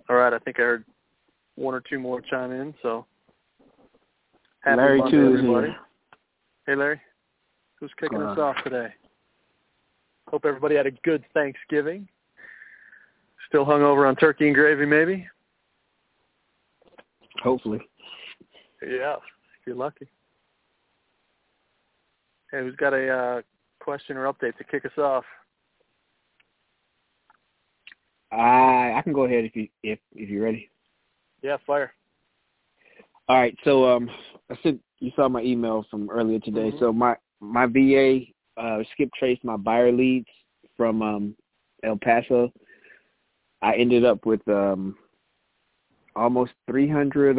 All right, I think I heard one or two more chime in, so happy Larry Monday, too, everybody. here. Hey, Larry. Who's kicking us off today? Hope everybody had a good Thanksgiving. Still hungover on turkey and gravy, maybe? Hopefully. Yeah, if you're lucky. Hey, who's got a question or update to kick us off? I can go ahead if you're ready. Yeah, fire. All right, so I said you saw my email from earlier today. So my VA skip traced my buyer leads from El Paso. I ended up with almost 300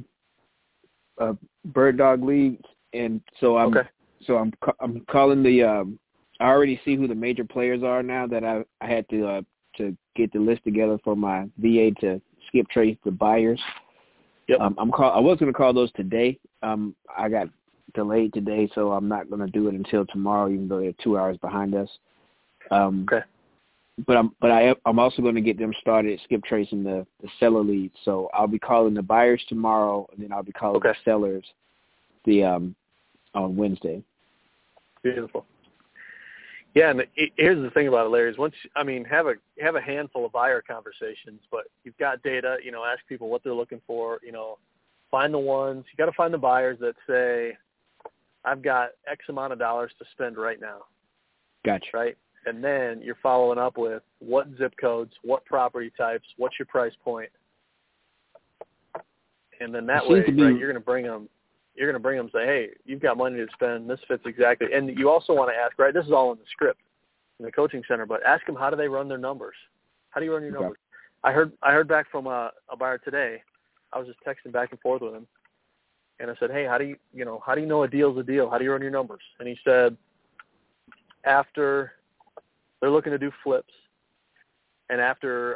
bird dog leads, and so I'm calling the. I already see who the major players are now that I had to get the list together for my VA to skip trace the buyers. Yep. I was going to call those today. I got delayed today, so I'm not going to do it until tomorrow, even though they're 2 hours behind us. Okay. But I'm also going to get them started skip tracing the seller leads. So I'll be calling the buyers tomorrow, and then I'll be calling the sellers on Wednesday. Beautiful. Yeah, and here's the thing about it, Larry, is have a handful of buyer conversations, but you've got data, ask people what they're looking for, find the ones. You got to find the buyers that say, I've got X amount of dollars to spend right now. Gotcha. Right? And then you're following up with what zip codes, what property types, what's your price point. And then that way, right, you're going to bring them. You're going to bring them and say, hey, you've got money to spend. This fits exactly. And you also want to ask, right, this is all in the script in the coaching center, but ask them, how do they run their numbers? How do you run your numbers? I heard back from a buyer today. I was just texting back and forth with him. And I said, hey, how do you know a deal's a deal? How do you run your numbers? And he said, after they're looking to do flips and after,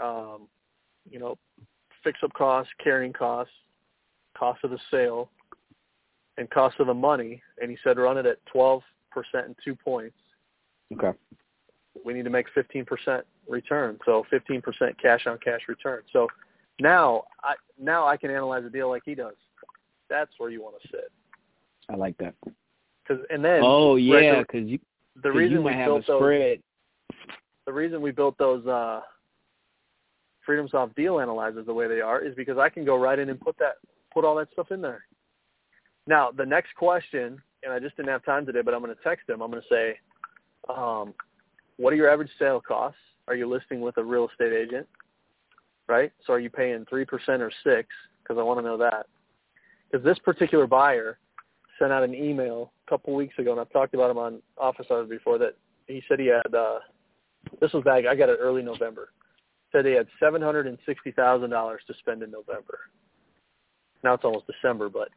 fix-up costs, carrying costs, cost of the sale, and cost of the money, and he said run it at 12% and 2 points. Okay. We need to make 15% return, so 15% cash-on-cash return. So now I can analyze a deal like he does. That's where you want to sit. I like that. Because the reason we built spread. The reason we built those FreedomSoft deal analyzers the way they are is because I can go right in and put all that stuff in there. Now, the next question, and I just didn't have time today, but I'm going to text him. I'm going to say, what are your average sale costs? Are you listing with a real estate agent? Right? So are you paying 3% or 6%? Because I want to know that. Because this particular buyer sent out an email a couple weeks ago, and I've talked about him on office hours before, that he said he had, this was back, I got it early November, said he had $760,000 to spend in November. Now it's almost December, but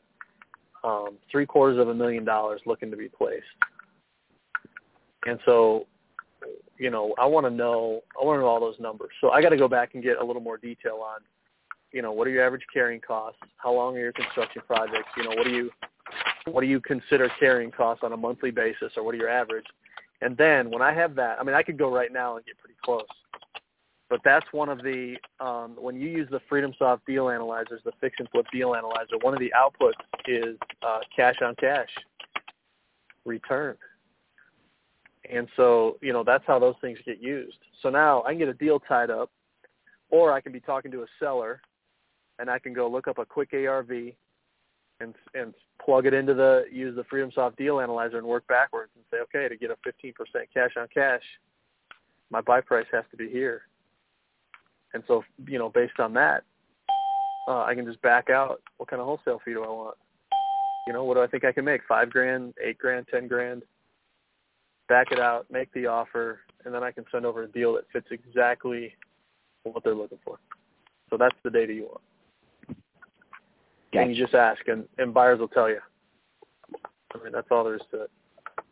$750,000 looking to be placed. And so, I want to know all those numbers. So I got to go back and get a little more detail on, what are your average carrying costs? How long are your construction projects? What do you consider carrying costs on a monthly basis, or what are your average? And then when I have that, I could go right now and get pretty close. But that's one of the, when you use the FreedomSoft deal analyzers, the fix and flip deal analyzer, one of the outputs is cash-on-cash return. And so, that's how those things get used. So now I can get a deal tied up, or I can be talking to a seller, and I can go look up a quick ARV and plug it into use the FreedomSoft deal analyzer and work backwards and say, okay, to get a 15% cash-on-cash, my buy price has to be here. And so, based on that, I can just back out what kind of wholesale fee do I want. What do I think I can make? $5,000, $8,000, $10,000. Back it out, make the offer, and then I can send over a deal that fits exactly what they're looking for. So that's the data you want. Gotcha. And you just ask, and buyers will tell you. That's all there is to it.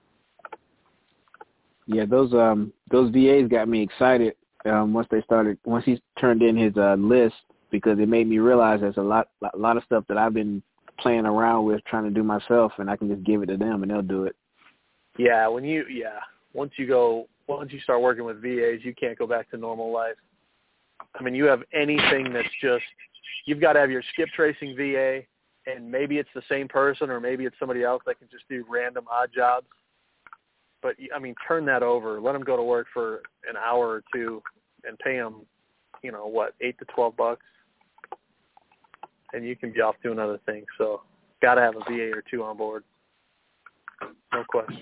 Yeah, those VAs got me excited once he turned in his list, because it made me realize there's a lot of stuff that I've been playing around with trying to do myself, and I can just give it to them and they'll do it. Yeah, once you start working with VAs, you can't go back to normal life. I mean, you have anything that's just, you've got to have your skip tracing VA, and maybe it's the same person or maybe it's somebody else that can just do random odd jobs. But, I mean, turn that over. Let them go to work for an hour or two and pay them, $8 to $12, and you can be off doing other things. So got to have a VA or two on board. No question.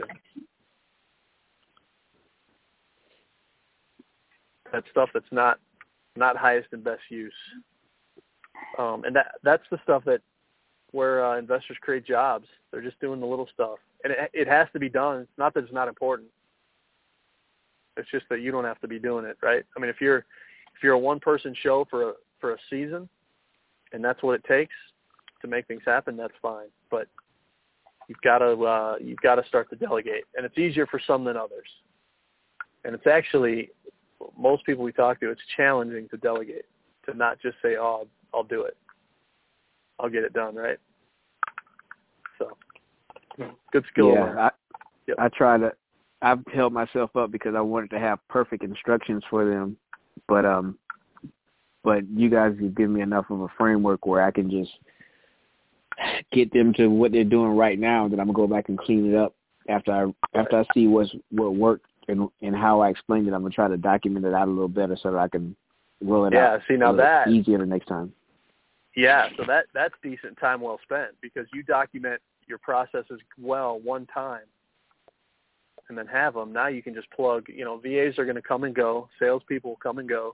That stuff that's not highest and best use. And that's the stuff where investors create jobs. They're just doing the little stuff. And it has to be done. It's not that it's not important. It's just that you don't have to be doing it, right? I mean, if you're a one-person show for a season, and that's what it takes to make things happen, that's fine. But you've got to start to delegate, and it's easier for some than others. And it's actually, most people we talk to, it's challenging to delegate, to not just say, "Oh, I'll do it. I'll get it done," right? So, good skill. Yeah, I've held myself up because I wanted to have perfect instructions for them, but you guys have given me enough of a framework where I can just get them to what they're doing right now. Then I'm gonna go back and clean it up after I see what worked and how I explained it. I'm gonna try to document it out a little better so that I can roll it out. Yeah, see, now that easier the next time. Yeah, so that's decent time well spent, because you document your processes well one time and then have them. Now you can just plug, VAs are going to come and go, salespeople will come and go.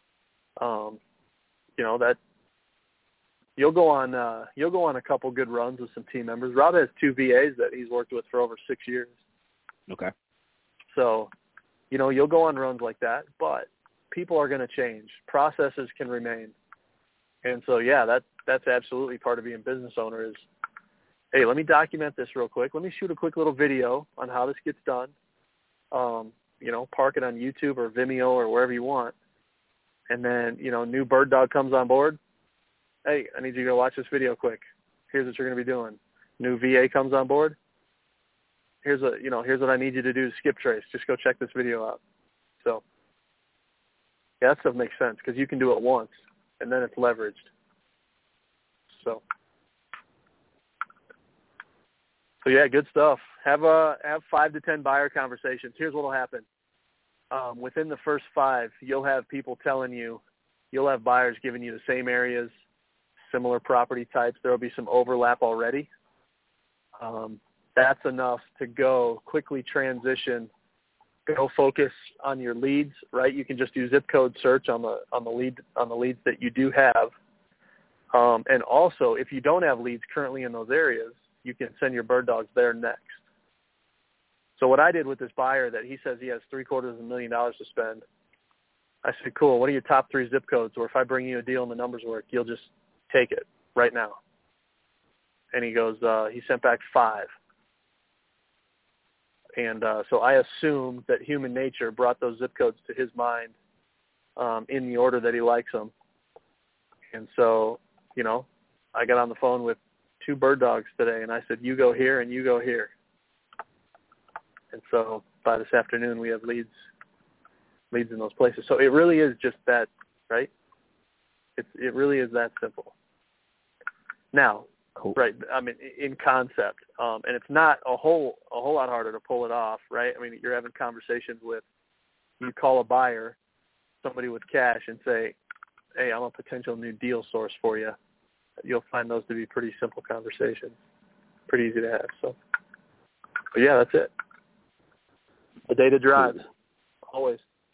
That you'll go on a couple good runs with some team members. Rob has 2 VAs that he's worked with for over 6 years. Okay. So, you'll go on runs like that, but people are going to change. Processes can remain. And so, yeah, that's absolutely part of being a business owner is, hey, let me document this real quick. Let me shoot a quick little video on how this gets done. Park it on YouTube or Vimeo or wherever you want. And then, new bird dog comes on board. Hey, I need you to go watch this video quick. Here's what you're going to be doing. New VA comes on board. Here's what I need you to do to skip trace. Just go check this video out. So, yeah, that stuff makes sense because you can do it once, and then it's leveraged. So yeah, good stuff. Have 5 to 10 buyer conversations. Here's what will happen. Within the first 5, you'll have people telling you, you'll have buyers giving you the same areas, similar property types. There will be some overlap already. That's enough to go quickly transition, go focus on your leads, right? You can just do zip code search on the leads that you do have. And also, if you don't have leads currently in those areas, you can send your bird dogs there next. So what I did with this buyer that he says he has $750,000 to spend, I said, cool, what are your top 3 zip codes? Or if I bring you a deal and the numbers work, you'll just take it right now. And he goes, he sent back 5. And so I assumed that human nature brought those zip codes to his mind in the order that he likes them. And so, I got on the phone with 2 bird dogs today, and I said, you go here and you go here. And so by this afternoon, we have leads in those places. So it really is just that, right? It really is that simple. Now, cool. Right, I mean, in concept, and it's not a whole lot harder to pull it off, right? I mean, you're having conversations with, you call a buyer, somebody with cash, and say, hey, I'm a potential new deal source for you. You'll find those to be pretty simple conversations, pretty easy to have. So, but yeah, that's it. The data drives, always.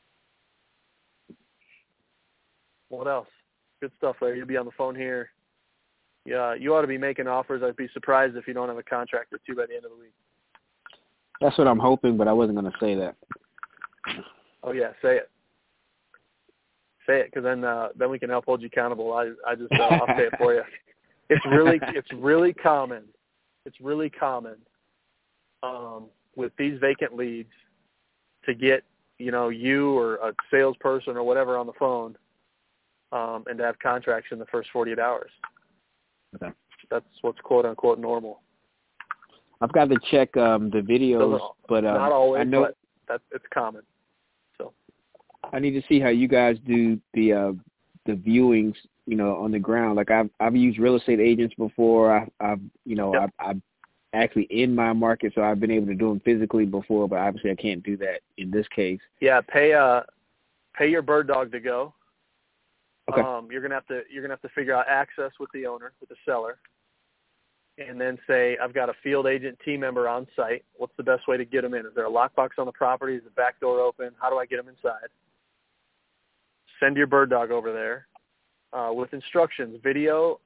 What else? Good stuff, Larry. You'll be on the phone here. Yeah, you ought to be making offers. I'd be surprised if you don't have a contract or 2 by the end of the week. That's what I'm hoping, but I wasn't going to say that. Oh yeah, say it. Say it, because then we can help hold you accountable. I'll say it for you. It's really common. It's really common with these vacant leads to get you or a salesperson or whatever on the phone and to have contracts in the first 48 hours. Okay. That's what's quote unquote normal. I've got to check the videos, but not always, I know but it's common. So I need to see how you guys do the viewings, on the ground. Like I've used real estate agents before. I'm actually in my market, so I've been able to do them physically before, but obviously I can't do that in this case. Yeah, pay your bird dog to go. Okay. You're gonna have to figure out access with the owner, with the seller, and then say, I've got a field agent team member on site. What's the best way to get them in? Is there a lockbox on the property? Is the back door open? How do I get them inside? Send your bird dog over there with instructions. Video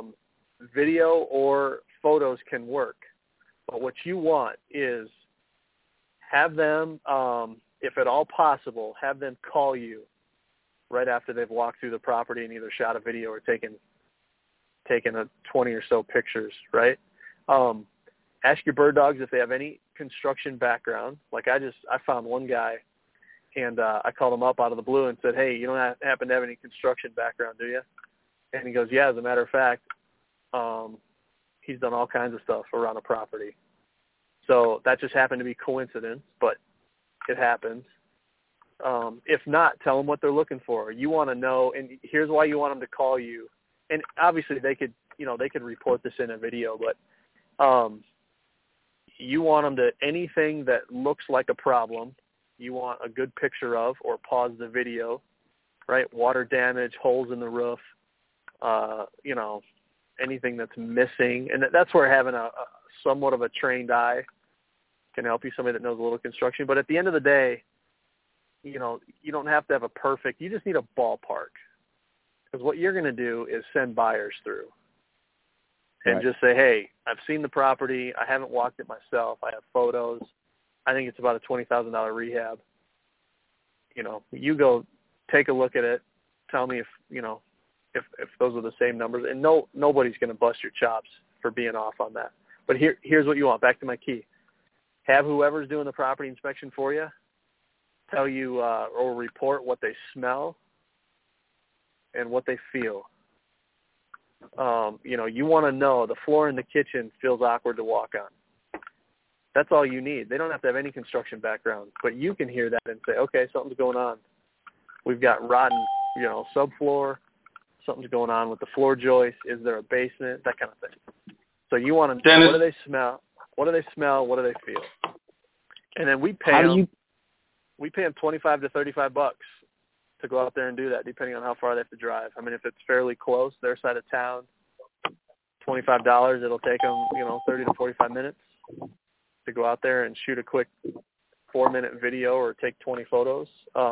or photos can work. But what you want is have them, if at all possible, have them call you right after they've walked through the property and either shot a video or taken a 20 or so pictures, right? Ask your bird dogs if they have any construction background. Like I found one guy, and I called him up out of the blue and said, hey, you don't happen to have any construction background, do you? And he goes, yeah, as a matter of fact, he's done all kinds of stuff around a property. So that just happened to be coincidence, but it happens. If not, tell them what they're looking for. You want to know, and here's why you want them to call you. And obviously they could report this in a video, but you want them to, anything that looks like a problem, you want a good picture of, or pause the video, right? Water damage, holes in the roof, anything that's missing. And that's where having a somewhat of a trained eye can help you, somebody that knows a little construction. But at the end of the day, you don't have to have a perfect, you just need a ballpark. Because what you're going to do is send buyers through and just say, hey, I've seen the property. I haven't walked it myself. I have photos. I think it's about a $20,000 rehab. You go take a look at it. Tell me if those are the same numbers. And nobody's going to bust your chops for being off on that. But here's what you want. Back to my key. Have whoever's doing the property inspection for you tell you or report what they smell and what they feel. You want to know the floor in the kitchen feels awkward to walk on. That's all you need. They don't have to have any construction background, but you can hear that and say, okay, something's going on. We've got rotten, subfloor. Something's going on with the floor joist. Is there a basement? That kind of thing. So you want to know, what do they smell? What do they smell? What do they feel? And then we pay them $25 to $35 to go out there and do that, depending on how far they have to drive. I mean, if it's fairly close, their side of town, $25. It'll take them, 30 to 45 minutes to go out there and shoot a quick 4-minute video or take 20 photos.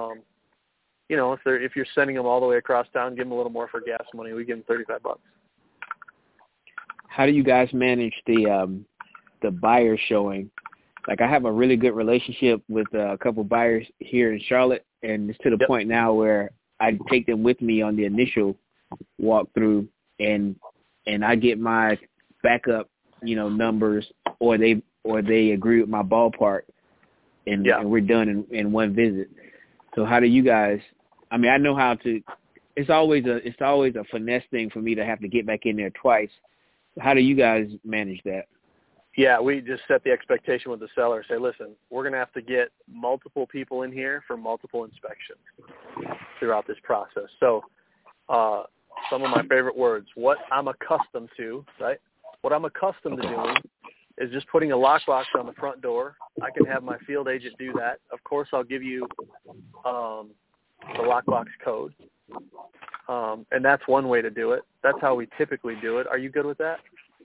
If you're sending them all the way across town, give them a little more for gas money. We give them $35. How do you guys manage the buyer showing? Like, I have a really good relationship with a couple buyers here in Charlotte, and it's to the point now where I take them with me on the initial walkthrough, and I get my backup, numbers, or they agree with my ballpark, and we're done in one visit. So how do you guys? I mean, I know how to. It's always a finesse thing for me to have to get back in there twice. How do you guys manage that? Yeah, we just set the expectation with the seller. Say, listen, we're going to have to get multiple people in here for multiple inspections throughout this process. So some of my favorite words, what I'm accustomed to, right? What I'm accustomed to doing is just putting a lockbox on the front door. I can have my field agent do that. Of course, I'll give you the lockbox code. And that's one way to do it. That's how we typically do it. Are you good with that?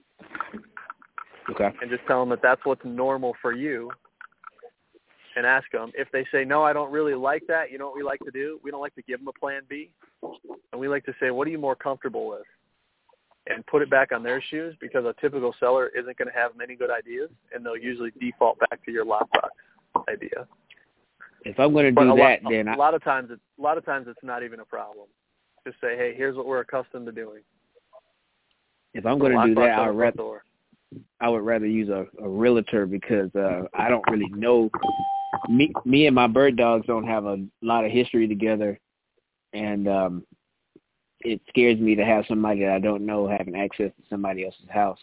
Okay. And just tell them that that's what's normal for you, and ask them. If they say, no, I don't really like that, you know what we like to do? We don't like to give them a plan B. And we like to say, what are you more comfortable with? And put it back on their shoes, because a typical seller isn't going to have many good ideas, and they'll usually default back to your lockbox idea. If I'm going to do that, then a lot of times it's not even a problem. Just say, hey, here's what we're accustomed to doing. If I'm going to do that, I would rather use a realtor, because I don't really know. Me and my bird dogs don't have a lot of history together, and it scares me to have somebody that I don't know having access to somebody else's house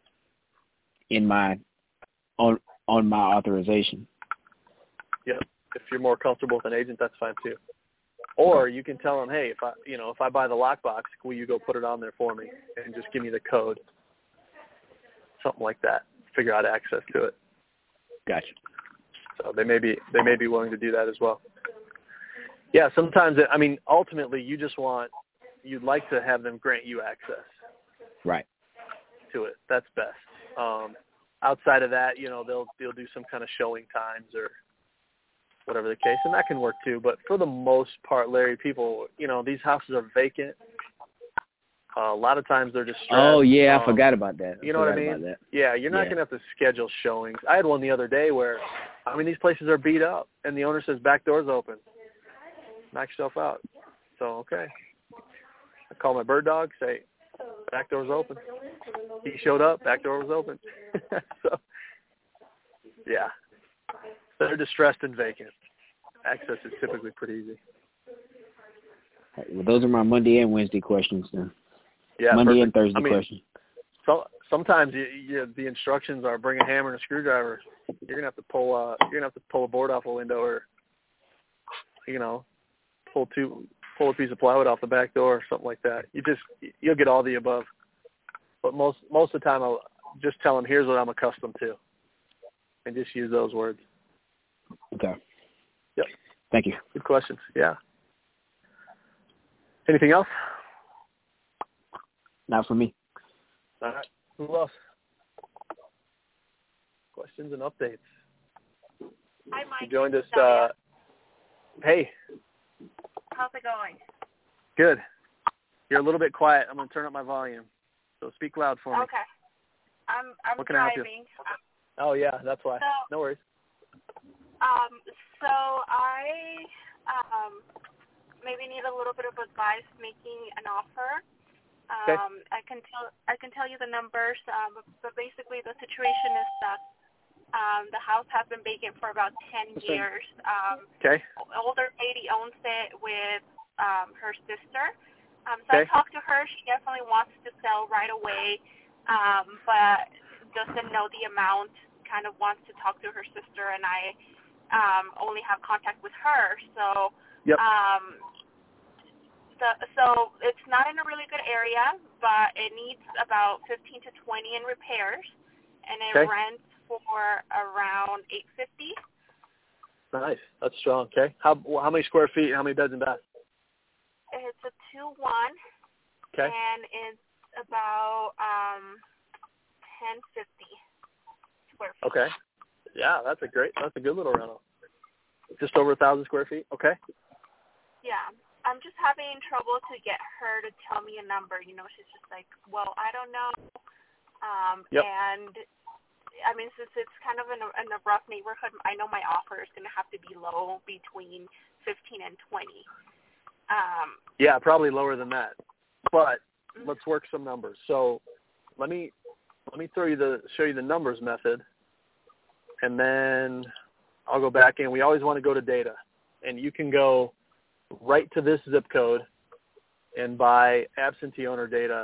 on my authorization. Yep. If you're more comfortable with an agent, that's fine too. Or you can tell them, hey, if I buy the lockbox, will you go put it on there for me and just give me the code? Something like that. Figure out access to it. Gotcha. So they may be willing to do that as well. Yeah, sometimes ultimately you'd like to have them grant you access. Right. To it. That's best. Outside of that, they'll do some kind of showing times or whatever the case, and that can work too. But for the most part, Larry, people, these houses are vacant. A lot of times they're distressed. Oh yeah, I forgot about that. You know what I mean? Yeah, you're not going to have to schedule showings. I had one the other day where, these places are beat up, and the owner says back door's open. Knock yourself out. So okay, I call my bird dog, say back door's open. He showed up, back door was open. So yeah, they're distressed and vacant. Access is typically pretty easy. Well, those are my Monday and Wednesday questions then. Yeah, Monday perfect. and Thursday questions. So sometimes the instructions are bring a hammer and a screwdriver. You're gonna have to pull a board off a window, or pull a piece of plywood off the back door or something like that. You'll get all the above. But most of the time I'll just tell them, here's what I'm accustomed to, and just use those words. Okay. Yep. Thank you. Good questions. Yeah. Anything else? Not for me. All right. Who else? Questions and updates. Hi, Mike. You joined us. Hey. How's it going? Good. You're a little bit quiet. I'm going to turn up my volume. So speak loud for me. Okay. I'm what can I help driving. you? Oh, yeah, that's why. No worries. So I maybe need a little bit of advice making an offer. Okay. I can tell you the numbers, but basically the situation is that the house has been vacant for about 10 years. Okay. Older lady owns it with her sister. Okay. I talked to her. She definitely wants to sell right away, but doesn't know the amount, kind of wants to talk to her sister, and I only have contact with her. So yep. So it's not in a really good area, but it needs about 15 to 20 in repairs, and it rents for around $850. Nice. That's strong. Okay. How many square feet? How many beds and baths? It's a 2-1. Okay. And it's about 1050 square feet. Okay. Yeah, that's a good little rental. Just over 1,000 square feet. Okay. Yeah. I'm just having trouble to get her to tell me a number. She's just like, well, I don't know. Yep. And since it's kind of in a rough neighborhood, I know my offer is going to have to be low, between 15 and 20. Yeah, probably lower than that. But let's work some numbers. So let me show you the numbers method, and then I'll go back in. We always want to go to data, and you can go right to this zip code and buy absentee owner data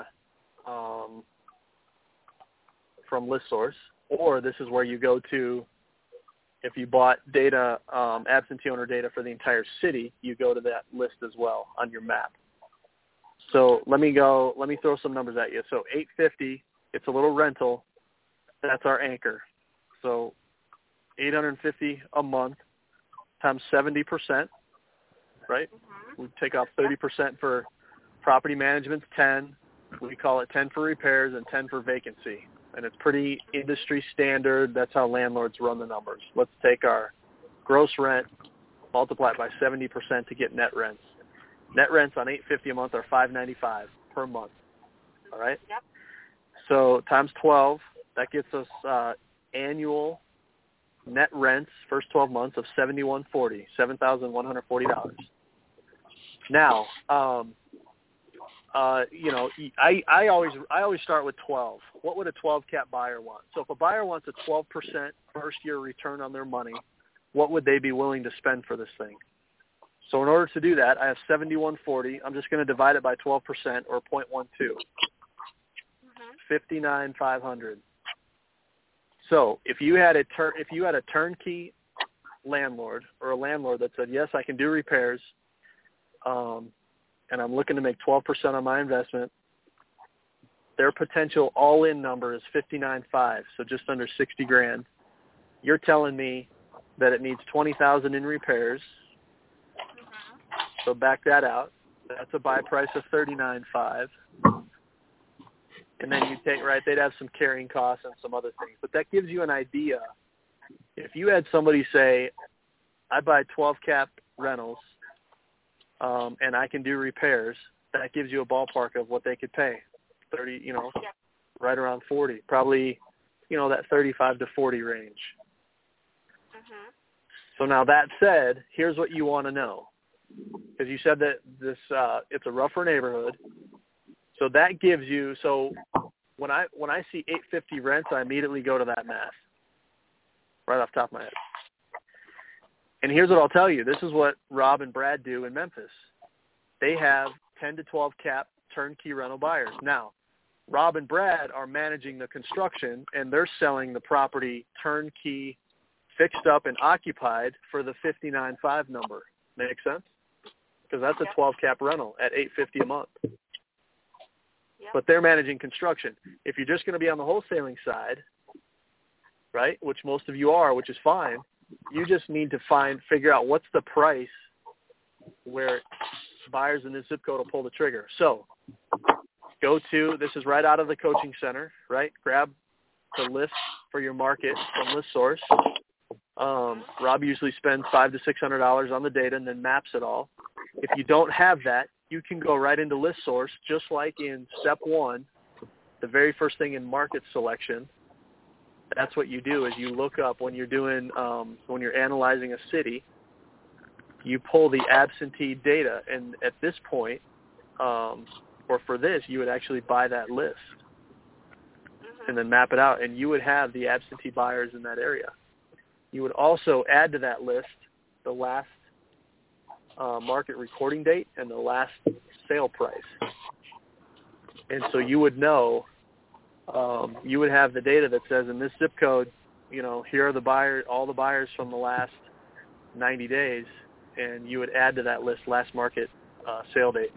from ListSource, or this is where you go to. If you bought data, absentee owner data for the entire city, you go to that list as well on your map. So let me throw some numbers at you. So $850, it's a little rental. That's our anchor. So $850 a month times 70%, right? Mm-hmm. We take off 30% for property management's 10. We call it 10 for repairs and 10 for vacancy. And it's pretty industry standard. That's how landlords run the numbers. Let's take our gross rent, multiply it by 70% to get net rents. Net rents on $850 a month are $595 per month. All right? Yep. So times 12, that gets us annual net rents first 12 months of $7,140, $7,140. Now, I always start with 12. What would a 12 cap buyer want? So if a buyer wants a 12% first year return on their money, what would they be willing to spend for this thing? So in order to do that, I have $7,140. I'm just going to divide it by 12% or 0.12. $59,500. So if you had a turnkey landlord or a landlord that said, yes, I can do repairs, and I'm looking to make 12% on my investment, their potential all-in number is $59,500, so just under $60,000. You're telling me that it needs $20,000 in repairs. So back that out. That's a buy price of $39,500. And then you take, right, they'd have some carrying costs and some other things. But that gives you an idea. If you had somebody say, I buy 12 cap rentals, and I can do repairs, that gives you a ballpark of what they could pay. 30, right around 40, probably, that 35 to 40 range. Mm-hmm. So now that said, here's what you want to know. Because you said that this, it's a rougher neighborhood. So that gives you, so when I see $850 rents, I immediately go to that math right off the top of my head. And here's what I'll tell you. This is what Rob and Brad do in Memphis. They have 10 to 12 cap turnkey rental buyers. Now, Rob and Brad are managing the construction, and they're selling the property turnkey, fixed up and occupied for the $59,500 number. Make sense? Because that's a 12 cap rental at $850 a month. Yep. But they're managing construction. If you're just going to be on the wholesaling side, right, which most of you are, which is fine, you just need to figure out what's the price where buyers in this zip code will pull the trigger. So go to, this is right out of the coaching center, right? Grab the list for your market from ListSource. Rob usually spends $500 to $600 on the data and then maps it all. If you don't have that, you can go right into ListSource, just like in step 1, the very first thing in market selection. That's what you do is you look up when you're doing, when you're analyzing a city, you pull the absentee data. And at this point, or for this, you would actually buy that list and then map it out. And you would have the absentee buyers in that area. You would also add to that list the last market recording date and the last sale price. And so you would know, you would have the data that says in this zip code, here are the buyers, all the buyers from the last 90 days, and you would add to that list last market sale date.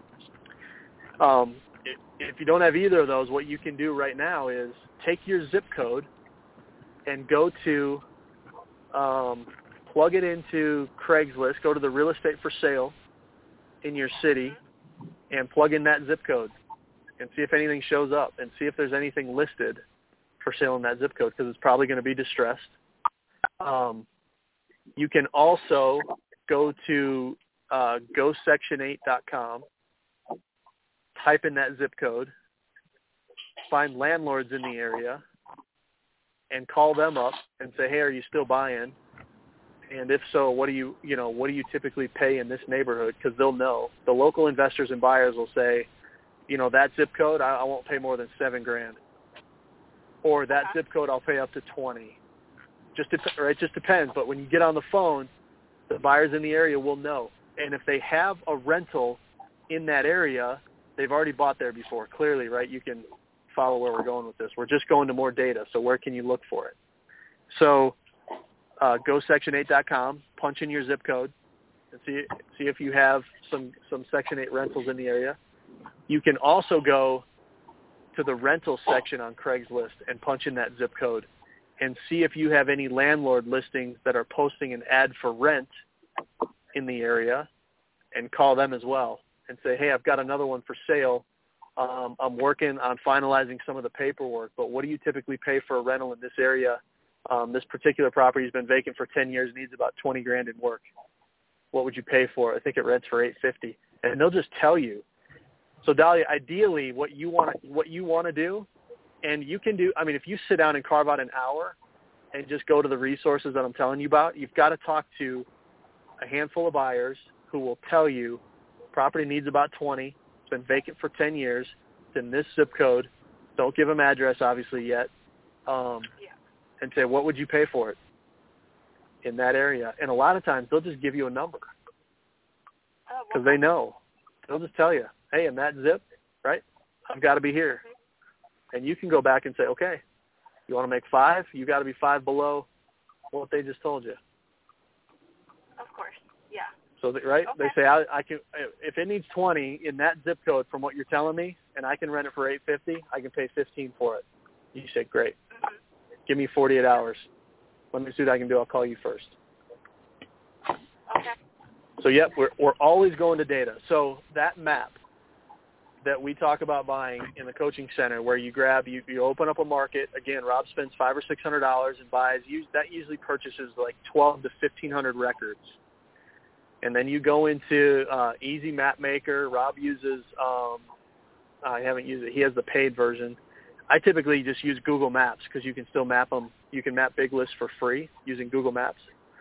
If you don't have either of those, what you can do right now is take your zip code and go to, plug it into Craigslist, go to the real estate for sale in your city, and plug in that zip code and see if anything shows up and see if there's anything listed for sale in that zip code, because it's probably going to be distressed. You can also go to gosection8.com, type in that zip code, find landlords in the area, and call them up and say, hey, are you still buying? And if so, what do you typically pay in this neighborhood? Because they'll know. The local investors and buyers will say, that zip code, I won't pay more than $7,000. Or that zip code, I'll pay up to $20,000. It just depends. But when you get on the phone, the buyers in the area will know. And if they have a rental in that area, they've already bought there before. Clearly, right? You can follow where we're going with this. We're just going to more data. So where can you look for it? So go section8.com, punch in your zip code, and see if you have some Section 8 rentals in the area. You can also go to the rental section on Craigslist and punch in that zip code and see if you have any landlord listings that are posting an ad for rent in the area, and call them as well and say, hey, I've got another one for sale. I'm working on finalizing some of the paperwork, but what do you typically pay for a rental in this area? This particular property has been vacant for 10 years, needs about $20,000 in work. What would you pay for it? I think it rents for $850, and they'll just tell you. So Dahlia, ideally, what you want to do, and you can do. I mean, if you sit down and carve out an hour and just go to the resources that I'm telling you about, you've got to talk to a handful of buyers who will tell you property needs about 20. It's been vacant for 10 years. It's in this zip code. Don't give them address, obviously, yet. And say, what would you pay for it in that area? And a lot of times they'll just give you a number because they know. They'll just tell you, hey, in that zip, right, I've got to be here. And you can go back and say, okay, you want to make 5? You got to be 5 below what they just told you. Of course. Yeah. So right, Okay. they say I can, if it needs 20 in that zip code from what you're telling me, and I can rent it for $850, I can pay $15 for it. You say, great. Mm-hmm. Give me 48 hours. Let me see what I can do. I'll call you first. Okay. So yep, we're always going to data. So that map that we talk about buying in the coaching center, where you grab, you open up a market. Again, Rob spends $500 or $600 and buys. That usually purchases like 12 to 1,500 records. And then you go into Easy Map Maker. Rob uses, I haven't used it. He has the paid version. I typically just use Google Maps because you can still map them. You can map big lists for free using Google Maps.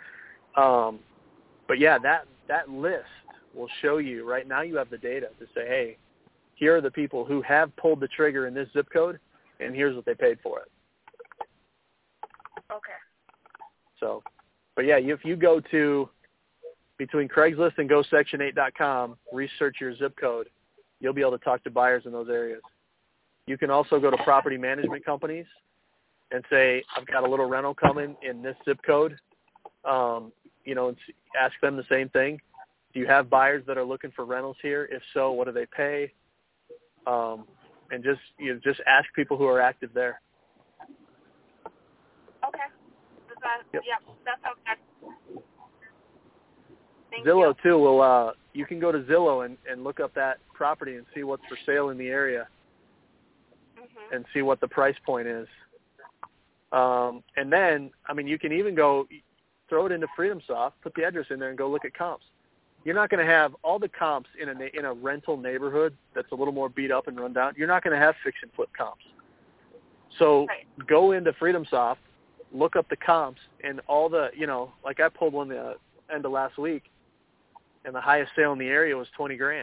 But yeah, that list will show you. Right now you have the data to say, hey, here are the people who have pulled the trigger in this zip code, and here's what they paid for it. Okay. So, but yeah, if you go to between Craigslist and GoSection8.com, research your zip code, you'll be able to talk to buyers in those areas. You can also go to property management companies and say, I've got a little rental coming in this zip code. And ask them the same thing. Do you have buyers that are looking for rentals here? If so, what do they pay? And just ask people who are active there. Okay. Yep. Yeah, that sounds good. Thank Zillow you. too will you can go to Zillow and look up that property and see what's for sale in the area and see what the price point is. And then, you can even go throw it into FreedomSoft, put the address in there, and go look at comps. You're not going to have all the comps in a rental neighborhood that's a little more beat up and run down. You're not going to have fix and flip comps. So go into FreedomSoft, look up the comps, and all the, like I pulled one the end of last week, and the highest sale in the area was $20,000.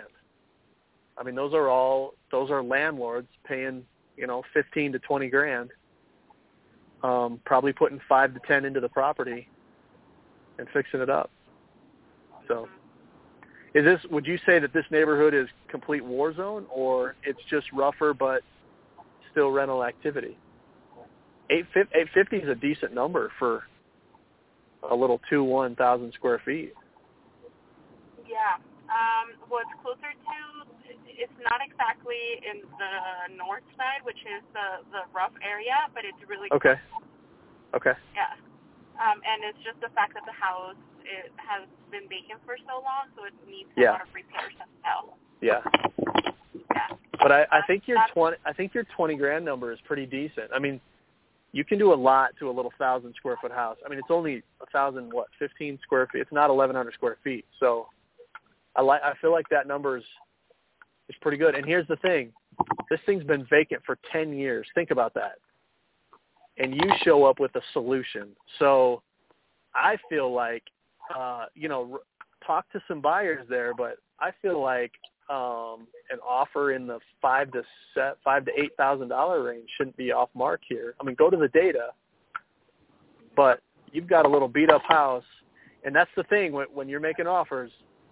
Those are landlords paying, $15,000 to $20,000, probably putting 5 to 10 into the property and fixing it up. So would you say that this neighborhood is complete war zone, or it's just rougher but still rental activity? 850 is a decent number for a little 1,000 square feet. Yeah. What's closer to, it's not exactly in the north side, which is the rough area, but it's really Okay. Okay. Yeah. And it's just the fact that the house has been vacant for so long, so it needs a lot of repairs and stuff. Yeah. Yeah. But I think your $20,000 number is pretty decent. You can do a lot to a little 1,000 square foot house. It's only 15 square feet. It's not 1,100 square feet. So I feel like that number is pretty good. And here's the thing. This thing's been vacant for 10 years. Think about that. And you show up with a solution. So I feel like, talk to some buyers there, but I feel like an offer in the $5,000 to $8,000 range shouldn't be off mark here. Go to the data, but you've got a little beat up house, and that's the thing when you're making offers.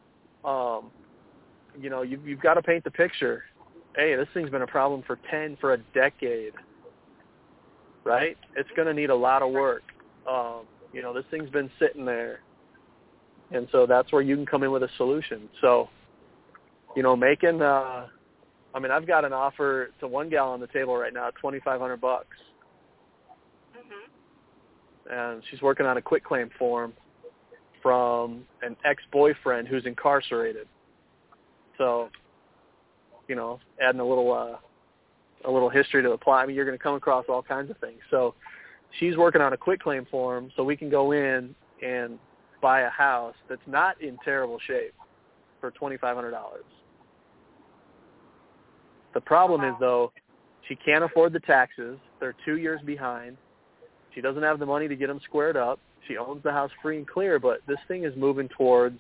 You've got to paint the picture. Hey, this thing's been a problem for a decade. Right? It's going to need a lot of work. This thing's been sitting there. And so that's where you can come in with a solution. So, making, I've got an offer to one gal on the table right now, $2,500. And she's working on a quitclaim form from an ex-boyfriend who's incarcerated. So, adding a little history to the plot. You're going to come across all kinds of things. So she's working on a quitclaim form so we can go in and buy a house that's not in terrible shape for $2,500. The problem is, though, she can't afford the taxes. They're 2 years behind. She doesn't have the money to get them squared up. She owns the house free and clear, but this thing is moving towards,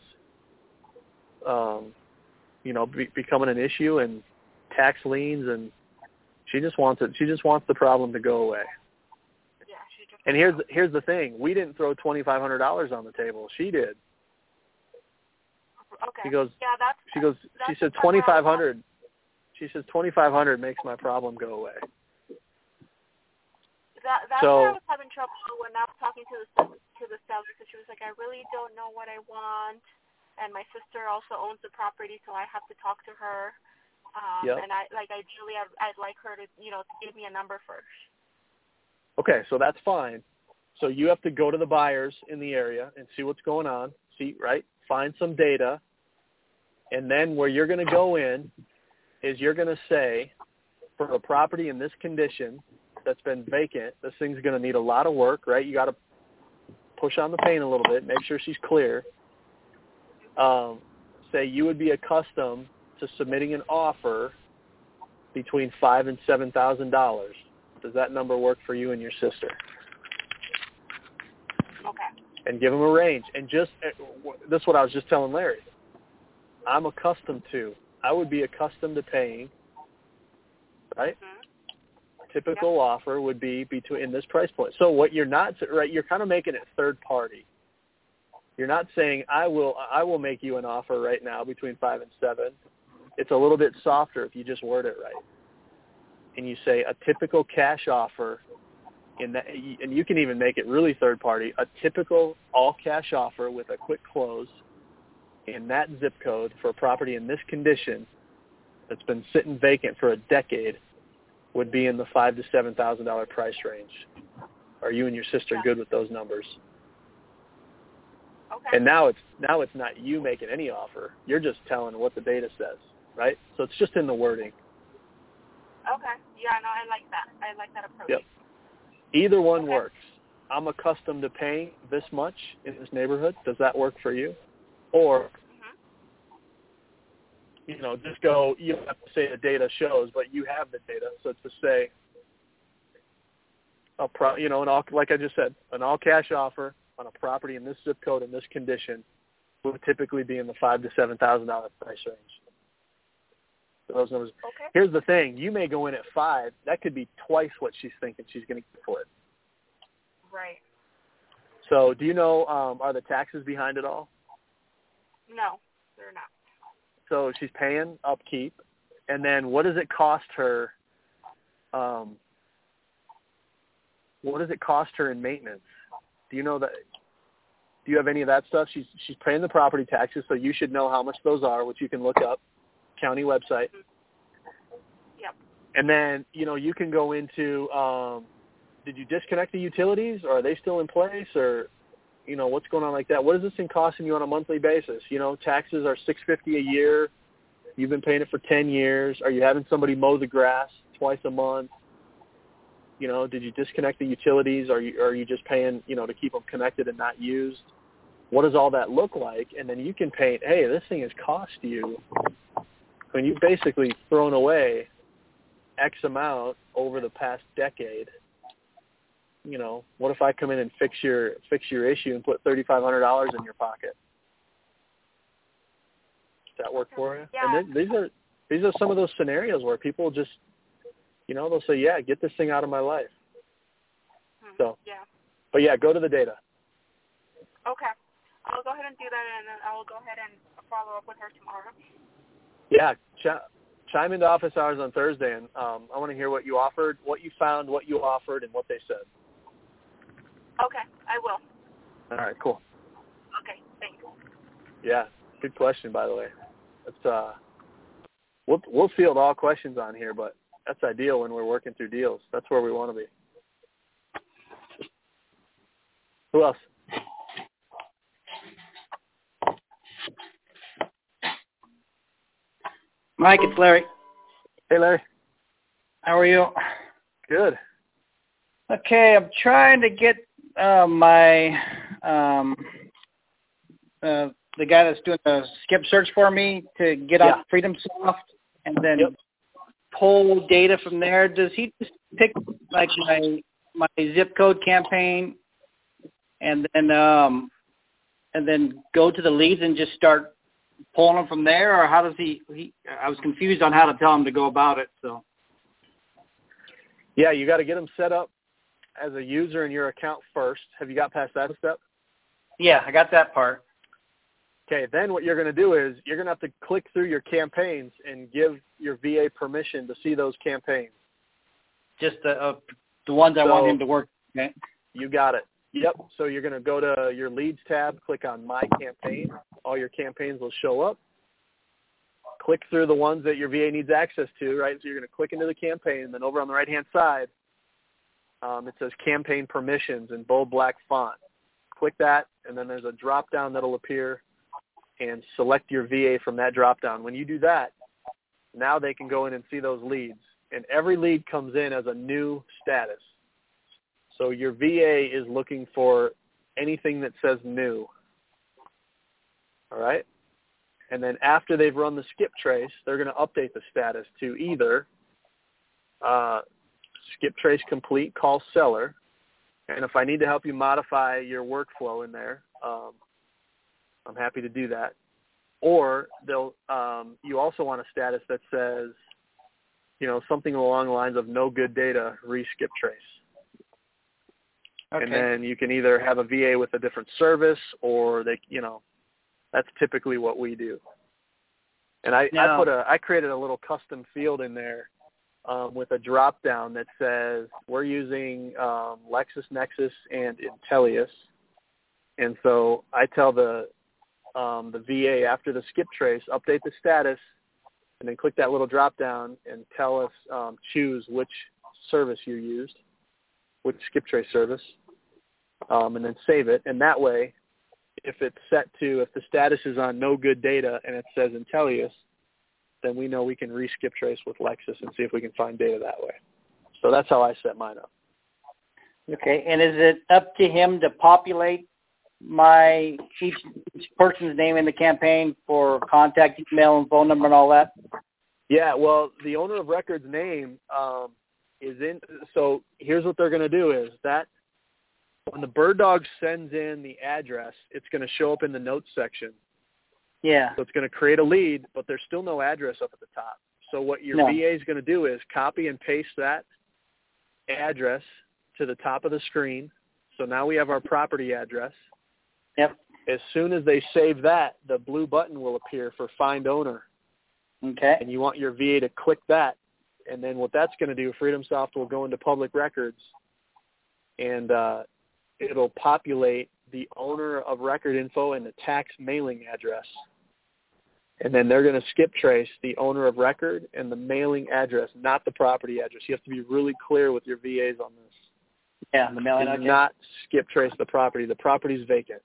becoming an issue and tax liens, and she just wants it. She just wants the problem to go away. Yeah, and here's the thing: we didn't throw $2,500 on the table. She did. Okay. She goes. Yeah, She said $2,500. She says $2,500 makes my problem go away. That's So, where I was having trouble when I was talking to the seller, because she was like, I really don't know what I want, and my sister also owns the property, so I have to talk to her. And ideally, I'd like her to, to give me a number first. okay, so that's fine. So you have to go to the buyers in the area and see what's going on. Find some data, and then where you're going to go in is you're going to say, for a property in this condition that's been vacant, this thing's going to need a lot of work, right? You got to push on the paint a little bit, make sure she's clear. Say you would be accustomed to submitting an offer between $5,000 and $7,000. Does that number work for you and your sister? Okay. And give them a range. And this is what I was just telling Larry. I would be accustomed to paying, right? Mm-hmm. Typical offer would be in this price point. So what you're not, right, you're kind of making it third party. You're not saying I will make you an offer right now between 5 and 7. It's a little bit softer if you just word it right. And you say a typical cash offer and you can even make it really third party, a typical all cash offer with a quick close in that zip code for a property in this condition that's been sitting vacant for a decade would be in the $5,000 to $7,000 price range. Are you and your sister good with those numbers? Okay. And now it's not you making any offer. You're just telling what the data says, right? So it's just in the wording. Okay. Yeah, no, I like that. I like that approach. Yep. Either one works. I'm accustomed to paying this much in this neighborhood. Does that work for you? Or, just go, you don't have to say the data shows, but you have the data. So to say, like I just said, an all-cash offer on a property in this zip code in this condition would typically be in the $5,000 to $7,000 price range. So those numbers. Okay. Here's the thing: you may go in at 5. That could be twice what she's thinking she's going to get for it. Right. So, do you know? Are the taxes behind it all? No, they're not. So she's paying upkeep, and then what does it cost her? What does it cost her in maintenance? Do you know that? Do you have any of that stuff? She's paying the property taxes, so you should know how much those are, which you can look up, county website. Yep. And then you can go into. Did you disconnect the utilities, or are they still in place, or what's going on like that? What is this thing costing you on a monthly basis? Taxes are $650 a year. You've been paying it for 10 years. Are you having somebody mow the grass twice a month? Did you disconnect the utilities? Are you just paying, to keep them connected and not used? What does all that look like? And then you can paint, hey, this thing has cost you. I mean, you've basically thrown away X amount over the past decade. What if I come in and fix your issue and put $3,500 in your pocket? Does that work for you? Yeah. And these are some of those scenarios where people just, they'll say, yeah, get this thing out of my life. So, yeah. But yeah, go to the data. Okay. I'll go ahead and do that, and then I will go ahead and follow up with her tomorrow. Yeah, chime into office hours on Thursday, and I want to hear what you offered, what you found, what you offered, and what they said. Okay, I will. All right, cool. Okay, thanks. Yeah, good question, by the way. That's we'll field all questions on here, but that's ideal when we're working through deals. That's where we want to be. Who else? Mike, it's Larry. Hey, Larry. How are you? Good. Okay, I'm trying to get the guy that's doing the skip search for me to get on Freedom Soft and then pull data from there. Does he just pick like my zip code campaign and then go to the leads and just start pulling them from there, or how does he I was confused on how to tell him to go about it. So yeah, you got to get them set up as a user in your account first. Have you got past that step? Yeah, I got that part. Okay, then what you're going to do is you're going to have to click through your campaigns and give your VA permission to see those campaigns. Just The ones I want him to work. Okay. You got it. Yep. So you're going to go to your leads tab, click on My Campaign. All your campaigns will show up. Click through the ones that your VA needs access to, right? So you're going to click into the campaign, and then over on the right-hand side, it says Campaign Permissions in bold black font. Click that, and then there's a drop-down that will appear, and select your VA from that drop-down. When you do that, now they can go in and see those leads. And every lead comes in as a new status. So your VA is looking for anything that says new. All right? And then after they've run the skip trace, they're going to update the status to either skip trace complete, call seller. And if I need to help you modify your workflow in there, I'm happy to do that. Or you also want a status that says, something along the lines of no good data, re-skip trace. Okay. And then you can either have a VA with a different service, or that's typically what we do. And I created a little custom field in there with a drop down that says we're using LexisNexis and Intellius. And so I tell the VA after the skip trace, update the status, and then click that little drop down and tell us choose which service you used, which skip trace service, and then save it. And that way, if the status is on no good data and it says Intellius, then we know we can re-skip trace with Lexis and see if we can find data that way. So that's how I set mine up. Okay, and is it up to him to populate each person's name in the campaign for contact, email, and phone number and all that? Yeah, well, the owner of record's name is in. So here's what they're going to do is that when the bird dog sends in the address, it's going to show up in the notes section. Yeah. So it's going to create a lead, but there's still no address up at the top. So what your VA is going to do is copy and paste that address to the top of the screen. So now we have our property address. Yep. As soon as they save that, the blue button will appear for Find Owner. Okay. And you want your VA to click that. And then what that's going to do, FreedomSoft will go into public records, and it'll populate the owner of record info and the tax mailing address. And then they're going to skip trace the owner of record and the mailing address, not the property address. You have to be really clear with your VAs on this. Yeah, the mailing address. Do not skip trace the property. The property's vacant.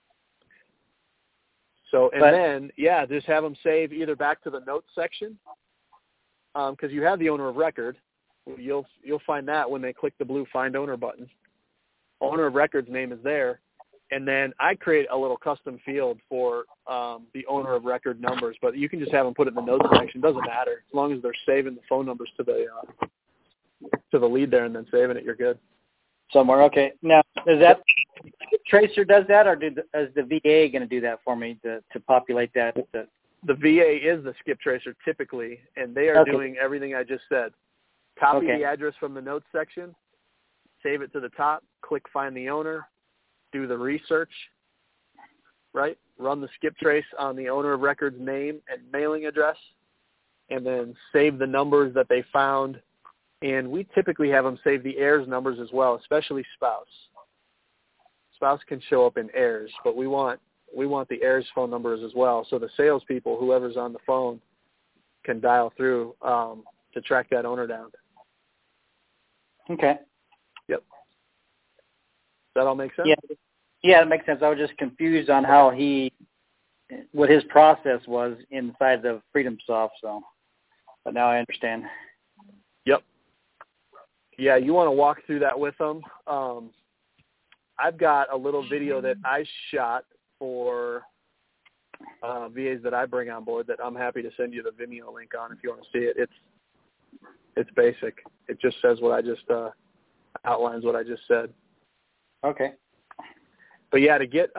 So, then just have them save either back to the notes section, because you have the owner of record. You'll find that when they click the blue Find Owner button. Owner of record's name is there. And then I create a little custom field for the owner of record numbers, but you can just have them put it in the notes section. Doesn't matter. As long as they're saving the phone numbers to the lead there and then saving it, you're good. Somewhere, okay. Now, does that tracer does that, or is the VA going to do that for me to populate that? The VA is the skip tracer typically, and they are doing everything I just said. Copy the address from the notes section, save it to the top, click Find the Owner, do the research, right? Run the skip trace on the owner of record's name and mailing address, and then save the numbers that they found. And we typically have them save the heirs numbers as well, especially spouse. Spouse can show up in heirs, but we want the heirs phone numbers as well, so the salespeople, whoever's on the phone, can dial through to track that owner down. Okay. Yep. Does that all make sense? Yeah, it makes sense. I was just confused on what his process was inside the FreedomSoft, but now I understand. Yep. Yeah, you want to walk through that with them. I've got a little video that I shot for VAs that I bring on board that I'm happy to send you the Vimeo link on if you want to see it. It's basic. It just says what I just outlines what I just said. Okay. But yeah, to get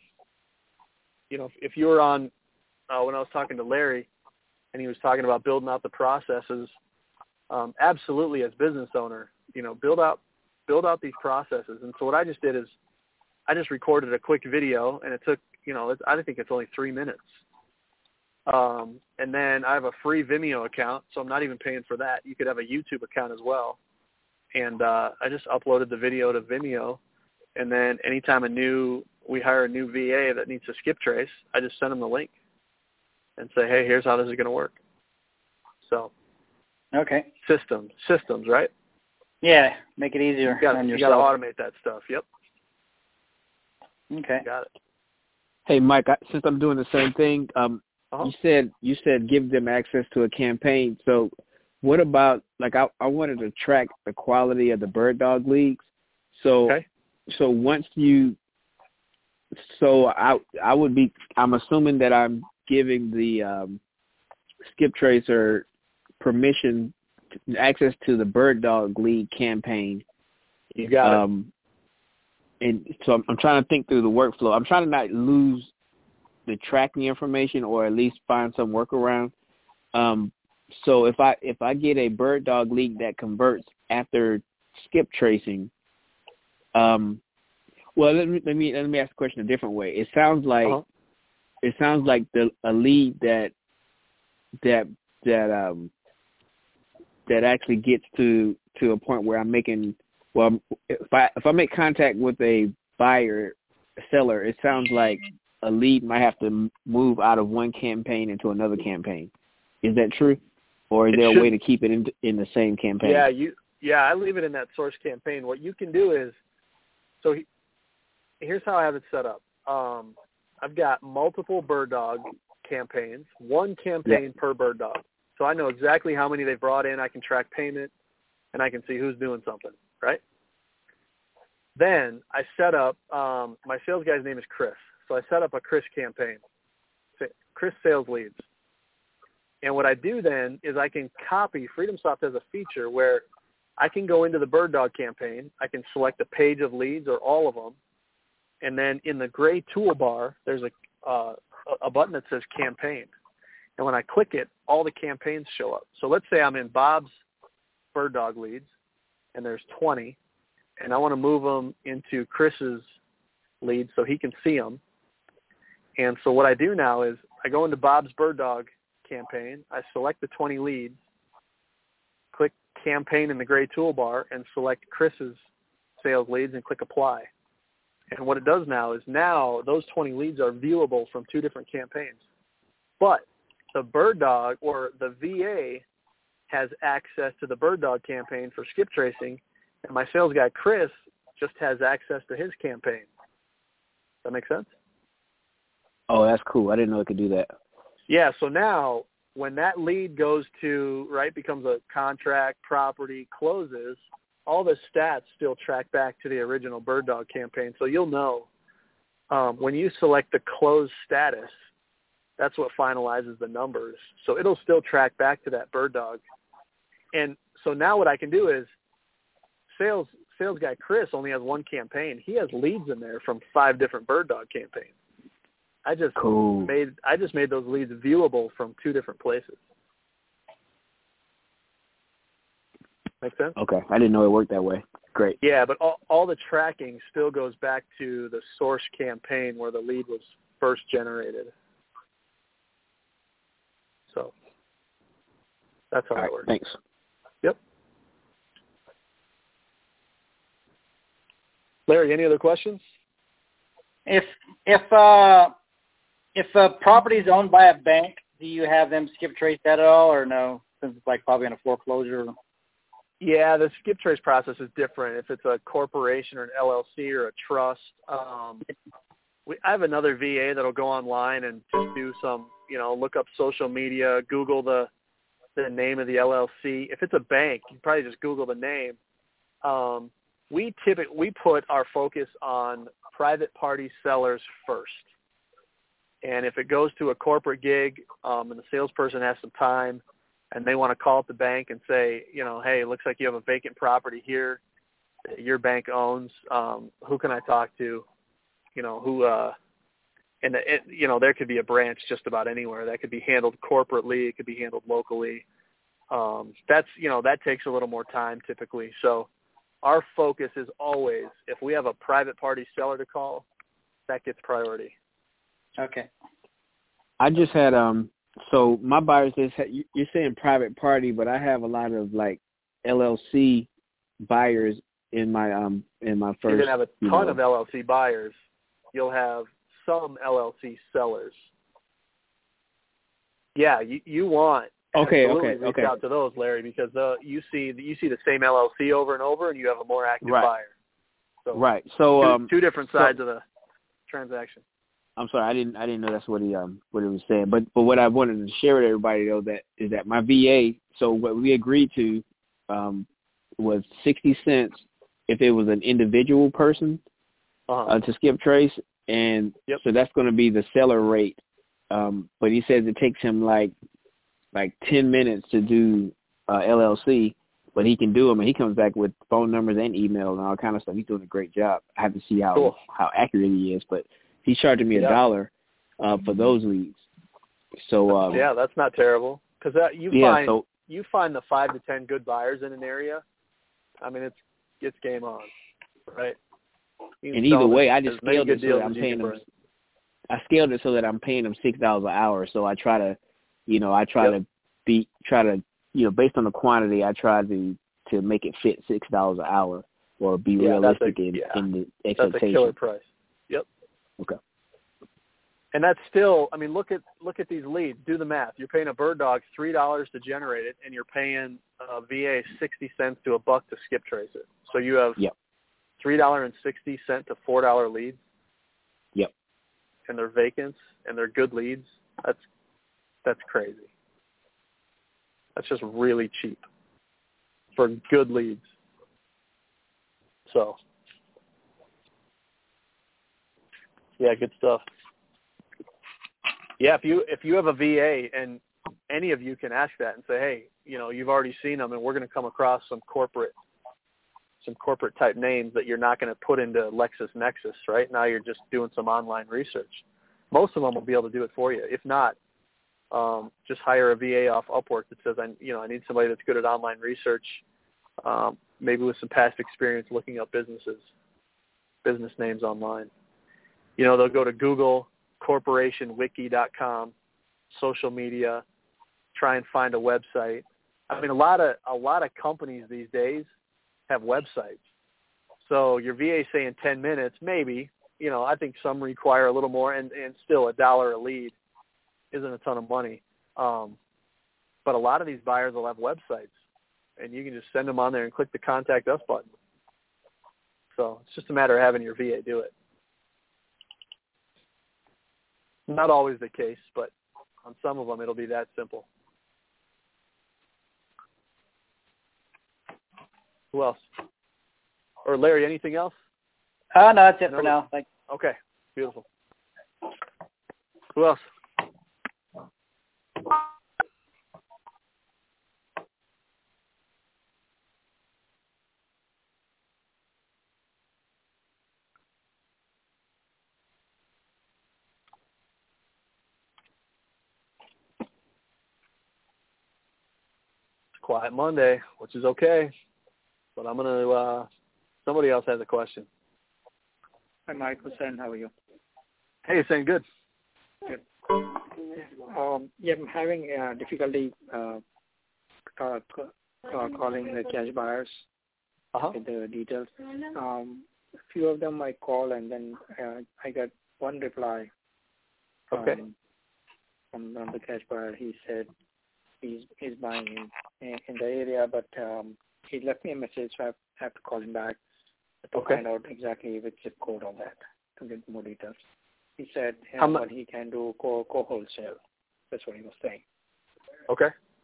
if you were on when I was talking to Larry and he was talking about building out the processes, absolutely as business owner, build out these processes. And so what I just did is I just recorded a quick video, and it took I think it's only 3 minutes. And then I have a free Vimeo account, so I'm not even paying for that. You could have a YouTube account as well. and I just uploaded the video to Vimeo, and then anytime we hire a new VA that needs to skip trace, I just send them the link and say, hey, here's how this is going to work. So, okay, systems, right? Yeah, make it easier on yourself. You got to automate that stuff. Yep. Okay. Got it. Hey, Mike, since I'm doing the same thing, you said give them access to a campaign. So what about, like, I wanted to track the quality of the bird dog leagues. So okay. So once I'm assuming that I'm giving the skip tracer permission, access to the bird dog league campaign. You got it. And so I'm trying to think through the workflow. I'm trying to not lose the tracking information, or at least find some workaround. So if I get a bird dog league that converts after skip tracing, well, let me ask the question a different way. It sounds like a lead that actually gets to a point where I'm making, well, if I make contact with a seller, it sounds like a lead might have to move out of one campaign into another campaign. Is that true? Or is there a way to keep it in the same campaign? Yeah, I leave it in that source campaign. What you can do is, so here's how I have it set up. I've got multiple bird dog campaigns, one campaign per bird dog. So I know exactly how many they've brought in. I can track payment, and I can see who's doing something, right? Then I set up, my sales guy's name is Chris. So I set up a Chris campaign, Chris sales leads. And what I do then is I can copy, FreedomSoft has a feature where I can go into the bird dog campaign, I can select a page of leads or all of them, and then in the gray toolbar, there's a button that says campaign. And when I click it, all the campaigns show up. So let's say I'm in Bob's bird dog leads, and there's 20, and I want to move them into Chris's leads so he can see them. And so what I do now is I go into Bob's bird dog campaign, I select the 20 leads, click campaign in the gray toolbar, and select Chris's sales leads and click apply. And what it does now is those 20 leads are viewable from two different campaigns. But the bird dog or the VA has access to the bird dog campaign for skip tracing, and my sales guy, Chris, just has access to his campaign. Does that make sense? Oh, that's cool. I didn't know it could do that. Yeah, so now when that lead goes to, becomes a contract, property, closes, all the stats still track back to the original bird dog campaign. So you'll know when you select the closed status, that's what finalizes the numbers. So it'll still track back to that bird dog. And so now what I can do is sales guy Chris only has one campaign. He has leads in there from 5 different bird dog campaigns. I just made those leads viewable from 2 different places. Make sense? Okay. I didn't know it worked that way. Great. Yeah, but all the tracking still goes back to the source campaign where the lead was first generated. So that's how that works. Thanks. Yep. Larry, any other questions? If a property is owned by a bank, do you have them skip trace that at all, or no? Since it's like probably in a foreclosure. Yeah, the skip trace process is different. If it's a corporation or an LLC or a trust, I have another VA that'll go online and just do some, look up social media, Google the name of the LLC. If it's a bank, you probably just Google the name. We put our focus on private party sellers first. And if it goes to a corporate gig and the salesperson has some time and they want to call up the bank and say, hey, it looks like you have a vacant property here that your bank owns. Who can I talk to? There could be a branch just about anywhere. That could be handled corporately. It could be handled locally. That takes a little more time typically. So our focus is always, if we have a private party seller to call, that gets priority. Okay. I just had so my buyers you're saying private party, but I have a lot of like LLC buyers in my first. You're gonna have a ton of LLC buyers. You'll have some LLC sellers. Yeah, you want absolutely reach out to those, Larry, because you see the same LLC over and over, and you have a more active buyer. So, right. So two different sides of the transaction. I'm sorry, I didn't know that's what he was saying. But what I wanted to share with everybody though is that my VA. So what we agreed to was 60 cents if it was an individual person to skip trace, and so that's going to be the seller rate. But he says it takes him like 10 minutes to do LLC, but he can do them, and he comes back with phone numbers and email and all kind of stuff. He's doing a great job. I have to see how accurate he is, but he's charging me $1 for those leads. So that's not terrible, because you find the 5 to 10 good buyers in an area. I mean, it's game on, right? And either way, I just scaled it so that I'm paying them. I scaled it so that I'm paying them $6 an hour. So I try to, based on the quantity, I try to make it fit $6 an hour or be realistic in the expectation. That's a killer price. Yep. Okay. And that's still, I mean, look at these leads. Do the math. You're paying a bird dog $3 to generate it, and you're paying a VA 60 cents to $1 to skip trace it. So you have $3.60 to $4 leads. Yep. And they're vacants, and they're good leads. That's crazy. That's just really cheap for good leads. So, yeah, good stuff. Yeah, if you have a VA, and any of you can ask that and say, hey, you've already seen them, and we're going to come across some corporate type names that you're not going to put into LexisNexis, right? Now you're just doing some online research. Most of them will be able to do it for you. If not, just hire a VA off Upwork that says, I need somebody that's good at online research, maybe with some past experience looking up business names online. They'll go to Google, corporationwiki.com, social media, try and find a website. I mean, a lot of companies these days have websites. So your VA saying 10 minutes, maybe, I think some require a little more, and still $1 a lead isn't a ton of money. But a lot of these buyers will have websites, and you can just send them on there and click the Contact Us button. So it's just a matter of having your VA do it. Not always the case, but on some of them it'll be that simple. Who else? Or Larry, anything else? No, that's it for now. Thanks. Okay, beautiful. Who else? Quiet Monday, which is okay, but I'm going to, somebody else has a question. Hi, Mike Hussain, how are you? Hey, Hussain, good. Good. I'm having difficulty calling the cash buyers with the details. A few of them I call, and then I got one reply from the cash buyer. He said he's buying in the area, but he left me a message, so I have to call him back to find out exactly which zip code on that to get more details. He said what he can do co-wholesale. That's what he was saying. Okay.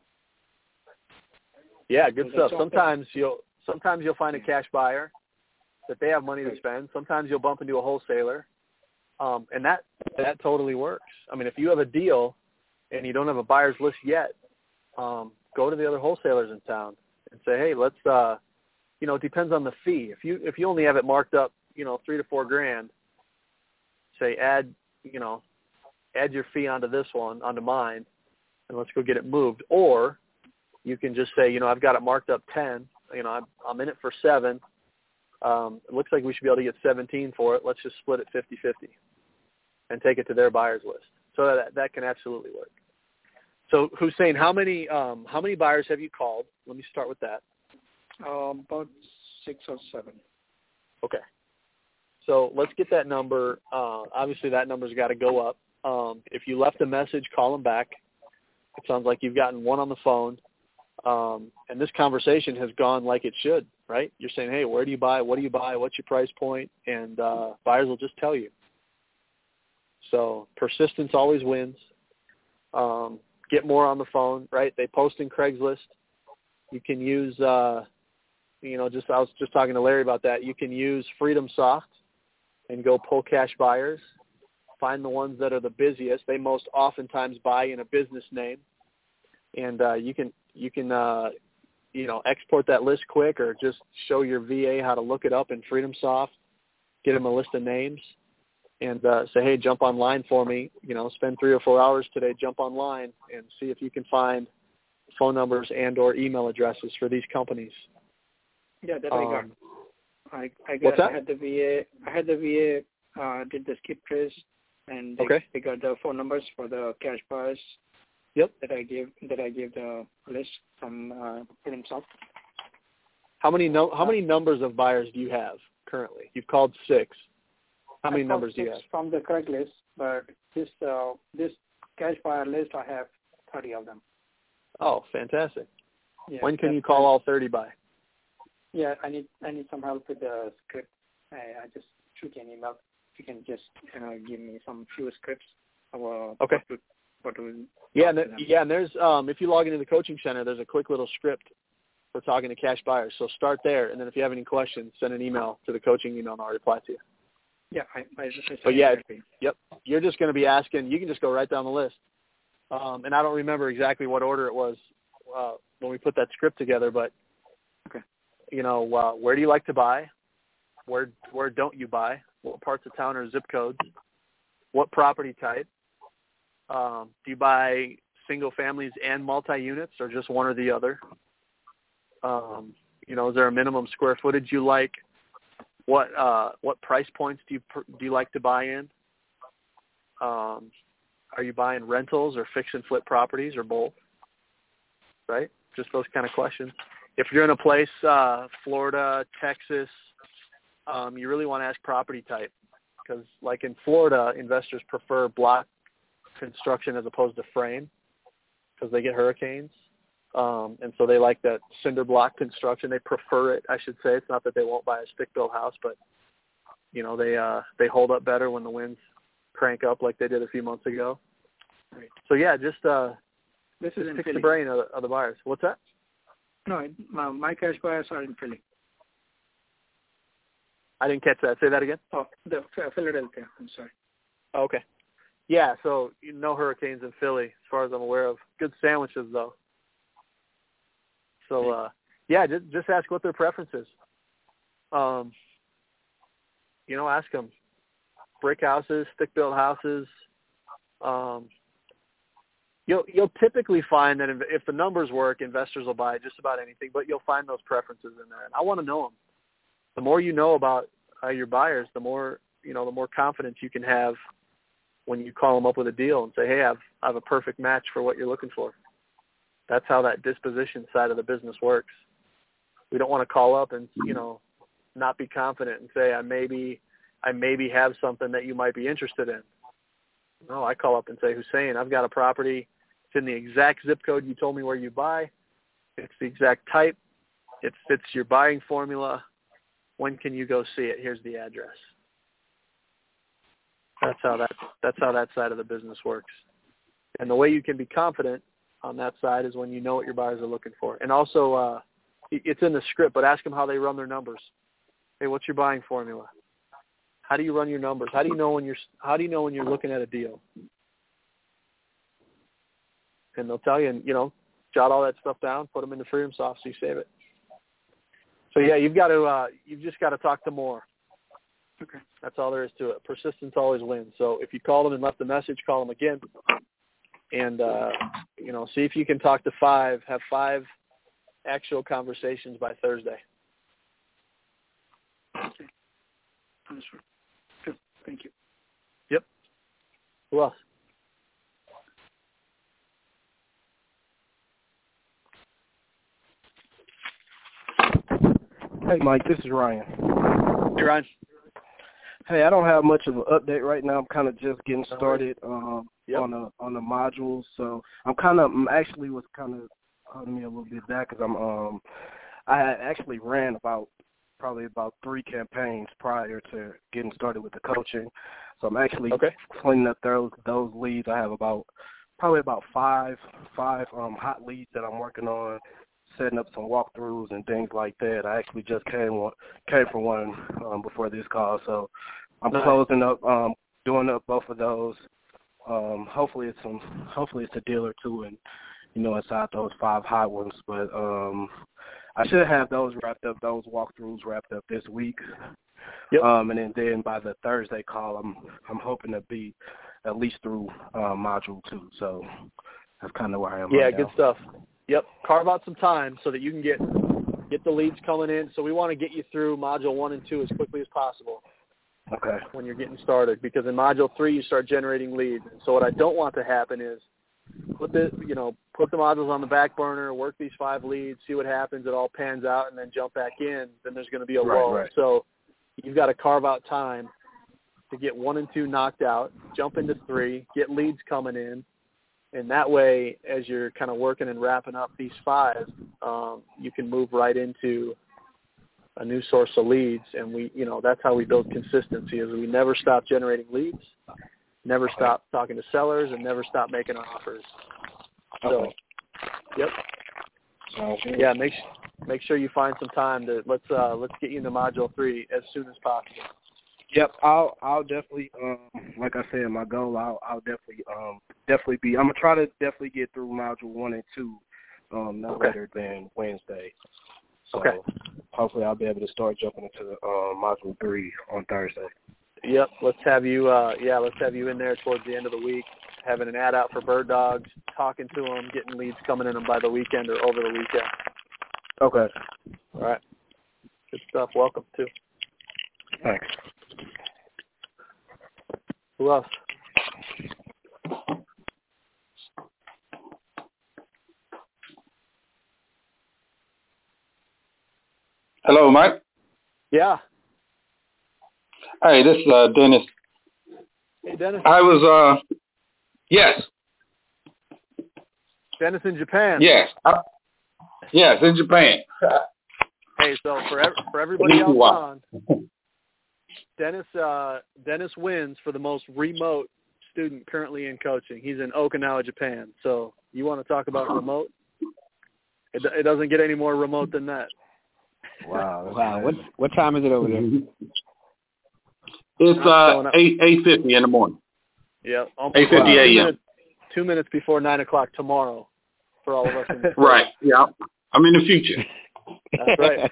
Yeah, good stuff. Sometimes you'll find a cash buyer that they have money to spend. Sometimes you'll bump into a wholesaler, and that totally works. I mean, if you have a deal and you don't have a buyer's list yet, go to the other wholesalers in town and say, hey, let's, it depends on the fee. If you only have it marked up, $3 to $4 grand, say add your fee onto this one, onto mine, and let's go get it moved. Or you can just say, I've got it marked up 10. I'm in it for 7. It looks like we should be able to get 17 for it. Let's just split it 50-50 and take it to their buyer's list. So that can absolutely work. So Hussain, how many buyers have you called? Let me start with that. About 6 or 7. Okay. So let's get that number. Obviously, that number's got to go up. If you left a message, call them back. It sounds like you've gotten one on the phone. And this conversation has gone like it should, right? You're saying, hey, where do you buy? What do you buy? What's your price point? And buyers will just tell you. So persistence always wins. Get more on the phone, right? They post in Craigslist. You can use, I was just talking to Larry about that. You can use Freedom Soft and go pull cash buyers. Find the ones that are the busiest. They most oftentimes buy in a business name. And you can export that list quick or just show your VA how to look it up in Freedom Soft, get them a list of names, and say, hey, jump online for me. Spend 3 or 4 hours today, jump online, and see if you can find phone numbers and or email addresses for these companies. Yeah, that I got. What's that? I had the VA did the skip trace, and they got the phone numbers for the cash buyers. Yep. That I gave the list from Freedom Soft. How many numbers of buyers do you have currently? You've called 6. How many numbers do you have? From the correct list, but this cash buyer list, I have 30 of them. Oh, fantastic. Yeah, when can you call all 30 by? Yeah, I need some help with the script. I just shoot you an email. You can just give me some few scripts. Okay. And there's if you log into the coaching center, there's a quick little script for talking to cash buyers. So start there, and then if you have any questions, send an email to the coaching email, and I'll reply to you. Yeah, Yep. You're just going to be asking. You can just go right down the list. And I don't remember exactly what order it was when we put that script together, but where do you like to buy? Where don't you buy? What parts of town or zip codes? What property type? Do you buy single families and multi-units, or just one or the other? Is there a minimum square footage you like? What price points do you like to buy in? Are you buying rentals or fix and flip properties, or both? Right? Just those kind of questions. If you're in a place, Florida, Texas, you really want to ask property type, because like in Florida, investors prefer block construction as opposed to frame because they get hurricanes. And so they like that cinder block construction. They prefer it, I should say. It's not that they won't buy a stick-built house, but, they hold up better when the winds crank up like they did a few months ago. Right. So, yeah, just this is pick the brain of the buyers. What's that? No, my cash buyers are in Philly. I didn't catch that. Say that again. Oh, the Philadelphia. I'm sorry. Oh, okay. Yeah, so no hurricanes in Philly, as far as I'm aware of. Good sandwiches, though. So, just ask what their preference is. Ask them. Brick houses, stick-built houses. You'll typically find that if the numbers work, investors will buy just about anything, but you'll find those preferences in there. And I want to know them. The more you know about your buyers, the more confidence you can have when you call them up with a deal and say, hey, I have a perfect match for what you're looking for. That's how that disposition side of the business works. We don't want to call up and, not be confident and say, I maybe have something that you might be interested in. No, I call up and say, Hussein, I've got a property. It's in the exact zip code you told me where you buy. It's the exact type. It fits your buying formula. When can you go see it? Here's the address. That's how that side of the business works. And the way you can be confident on that side is when you know what your buyers are looking for. And also, it's in the script, but ask them how they run their numbers. Hey, what's your buying formula? How do you run your numbers? How do you know when you're looking at a deal? And they'll tell you, and jot all that stuff down, put them into Freedom Soft so you save it. So yeah, you've just got to talk to more. Okay. That's all there is to it. Persistence always wins. So if you called them and left a message, call them again. And, see if you can talk to 5, have 5 actual conversations by Thursday. Okay. Understood. Good. Thank you. Yep. Who else? Hey, Mike, this is Ryan. Hey, Ryan. Hey, I don't have much of an update right now. I'm kind of just getting started on the modules, so I'm actually was kind of holding me a little bit back because I actually ran probably about 3 campaigns prior to getting started with the coaching, so I'm actually cleaning up those leads. I have probably about five hot leads that I'm working on, setting up some walkthroughs and things like that. I actually just came from one before this call, so I'm closing up, doing up both of those. Hopefully it's a deal or two, and inside those 5 hot ones. But I should have those walkthroughs wrapped up this week. Yep. And then by the Thursday call, I'm hoping to be at least through module 2. So that's kind of where I am. Yeah, right good now. stuff. Yep. Carve out some time so that you can get the leads coming in. So we want to get you through module 1 and 2 as quickly as possible. Okay. When you're getting started, because in module 3 you start generating leads. And so what I don't want to happen is put the modules on the back burner, work these 5 leads, see what happens, it all pans out, and then jump back in. Then there's going to be a lull. Right. So you've got to carve out time to get 1 and 2 knocked out, jump into 3, get leads coming in, and that way, as you're kind of working and wrapping up these 5, you can move right into a new source of leads. And that's how we build consistency, is we never stop generating leads, never stop talking to sellers, and never stop making offers. So, yep. Yeah, make sure you find some time to let's get you into module 3 as soon as possible. Yep, I'll definitely like I said, my goal I'll definitely be. I'm gonna try to definitely get through module 1 and 2 no later than Wednesday. So hopefully I'll be able to start jumping into the module 3 on Thursday. Yep, let's have you in there towards the end of the week, having an ad out for bird dogs, talking to them, getting leads coming in them by the weekend or over the weekend. Okay. All right. Good stuff. Welcome too. Thanks. Who else? Hello, Mike. Yeah. Hey, this is Dennis. Hey, Dennis. I was, yes. Dennis in Japan. Yes. Yes, in Japan. Hey, so for everybody else on, Dennis wins for the most remote student currently in coaching. He's in Okinawa, Japan. So you want to talk about remote? It doesn't get any more remote than that. Wow. What time is it over there? It's 8:50 in the morning. Yeah, 8:50 a.m. 2 minutes before 9 o'clock tomorrow for all of us. Right. Yeah, I'm in the future. That's right.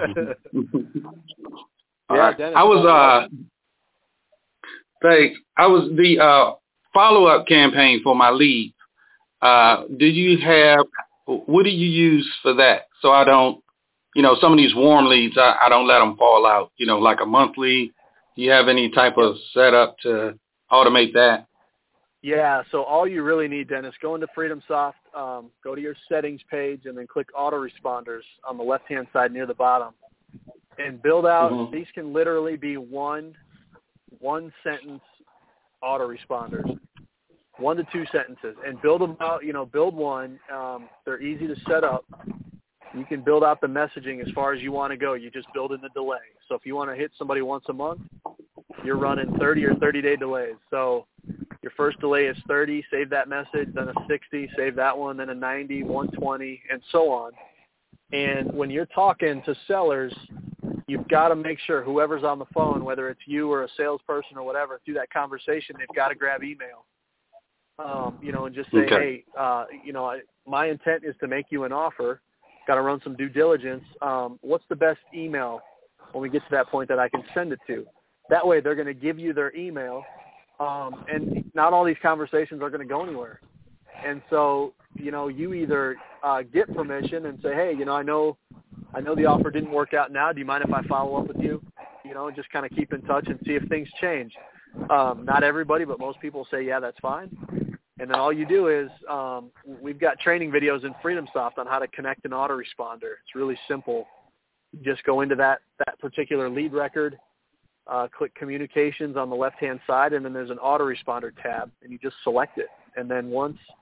Yeah, Dennis, I was thanks. I was the follow-up campaign for my lead. What do you use for that? So I don't, some of these warm leads, I don't let them fall out, like a monthly. Do you have any type of setup to automate that? Yeah, so all you really need, Dennis, go into FreedomSoft, go to your settings page, and then click autoresponders on the left-hand side near the bottom. And build out, these can literally be one-sentence autoresponders, 1 to 2 sentences. And build them out, build one. They're easy to set up. You can build out the messaging as far as you want to go. You just build in the delay. So if you want to hit somebody once a month, you're running 30 or 30-day delays. So your first delay is 30, save that message, then a 60, save that one, then a 90, 120, and so on. And when you're talking to sellers, you've got to make sure whoever's on the phone, whether it's you or a salesperson or whatever, through that conversation, they've got to grab email, and just say, hey, my intent is to make you an offer. Got to run some due diligence. What's the best email when we get to that point that I can send it to? That way they're going to give you their email, and not all these conversations are going to go anywhere. And so, you either get permission and say, hey, I know the offer didn't work out now. Do you mind if I follow up with you? And just kind of keep in touch and see if things change. Not everybody, but most people say, yeah, that's fine. And then all you do is we've got training videos in FreedomSoft on how to connect an autoresponder. It's really simple. You just go into that particular lead record, click communications on the left-hand side, and then there's an autoresponder tab, and you just select it. And then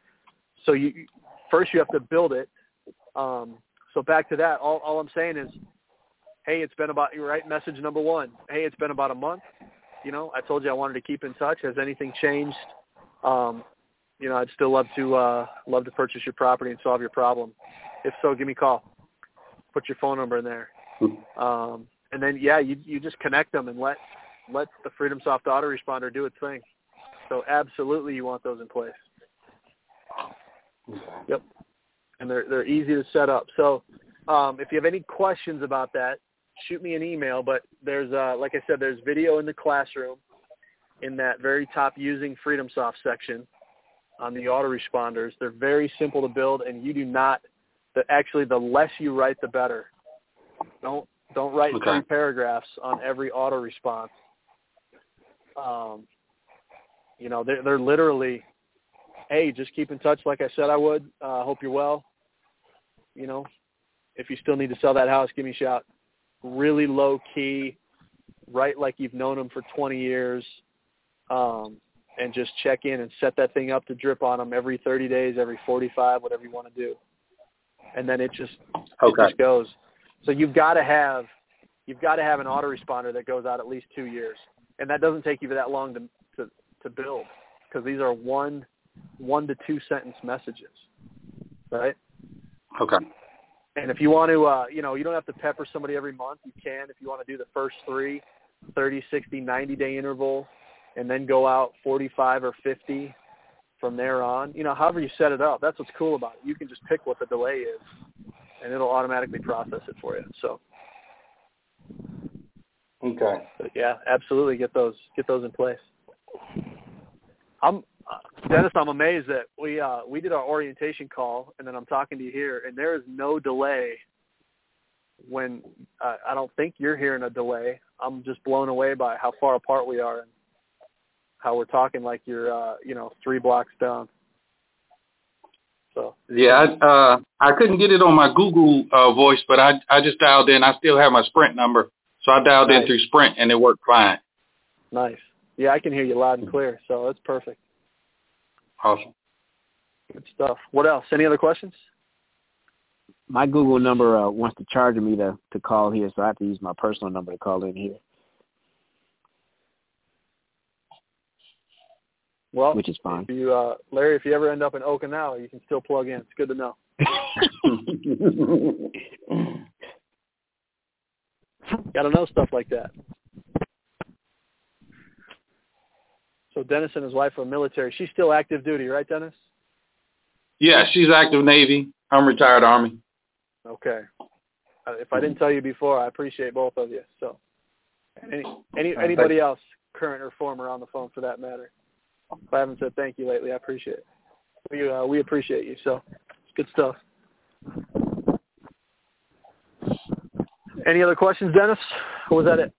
first you have to build it. So back to that, all I'm saying is, hey, it's been about, you're right, message number one. Hey, it's been about a month. I told you I wanted to keep in touch. Has anything changed? I'd still love to purchase your property and solve your problem. If so, give me a call. Put your phone number in there. And then, you just connect them and let the FreedomSoft autoresponder do its thing. So absolutely you want those in place. Yep. And they're easy to set up. So if you have any questions about that, shoot me an email. But there's, like I said, there's video in the classroom in that very top using FreedomSoft section on the autoresponders. They're very simple to build, and you do not – actually, the less you write, the better. Don't write 3 paragraphs on every auto response. They're literally, hey, just keep in touch like I said I would. Hope you're well. If you still need to sell that house, give me a shout. Really low key, write like you've known them for 20 years, and just check in and set that thing up to drip on them every 30 days, every 45, whatever you want to do. And then it just goes. So you've got to have an autoresponder that goes out at least 2 years, and that doesn't take you that long to build, because these are one to 2 sentence messages, right? Okay. And if you want to, you don't have to pepper somebody every month. You can if you want to do the first 3, 30, 60, 90-day interval, and then go out 45 or 50 from there on. However you set it up, that's what's cool about it. You can just pick what the delay is, and it'll automatically process it for you. So, okay. But yeah, absolutely get those in place. Dennis, I'm amazed that we did our orientation call, and then I'm talking to you here, and there is no delay. When I don't think you're hearing a delay. I'm just blown away by how far apart we are and how we're talking like you're 3 blocks down. So yeah, I couldn't get it on my Google voice, but I just dialed in. I still have my Sprint number, so I dialed in through Sprint, and it worked fine. Nice. Yeah, I can hear you loud and clear, so that's perfect. Awesome. Good stuff. What else? Any other questions? My Google number wants to charge me to call here, so I have to use my personal number to call in here. Well, which is fine. If you, Larry, if you ever end up in Okinawa, you can still plug in. It's good to know. Got to know stuff like that. So Dennis and his wife are military. She's still active duty, right, Dennis? Yeah, she's active Navy. I'm retired Army. Okay. If I didn't tell you before, I appreciate both of you. So, anybody else, current or former, on the phone for that matter? If I haven't said thank you lately, I appreciate it. We appreciate you. So, it's good stuff. Any other questions, Dennis? Or was that it?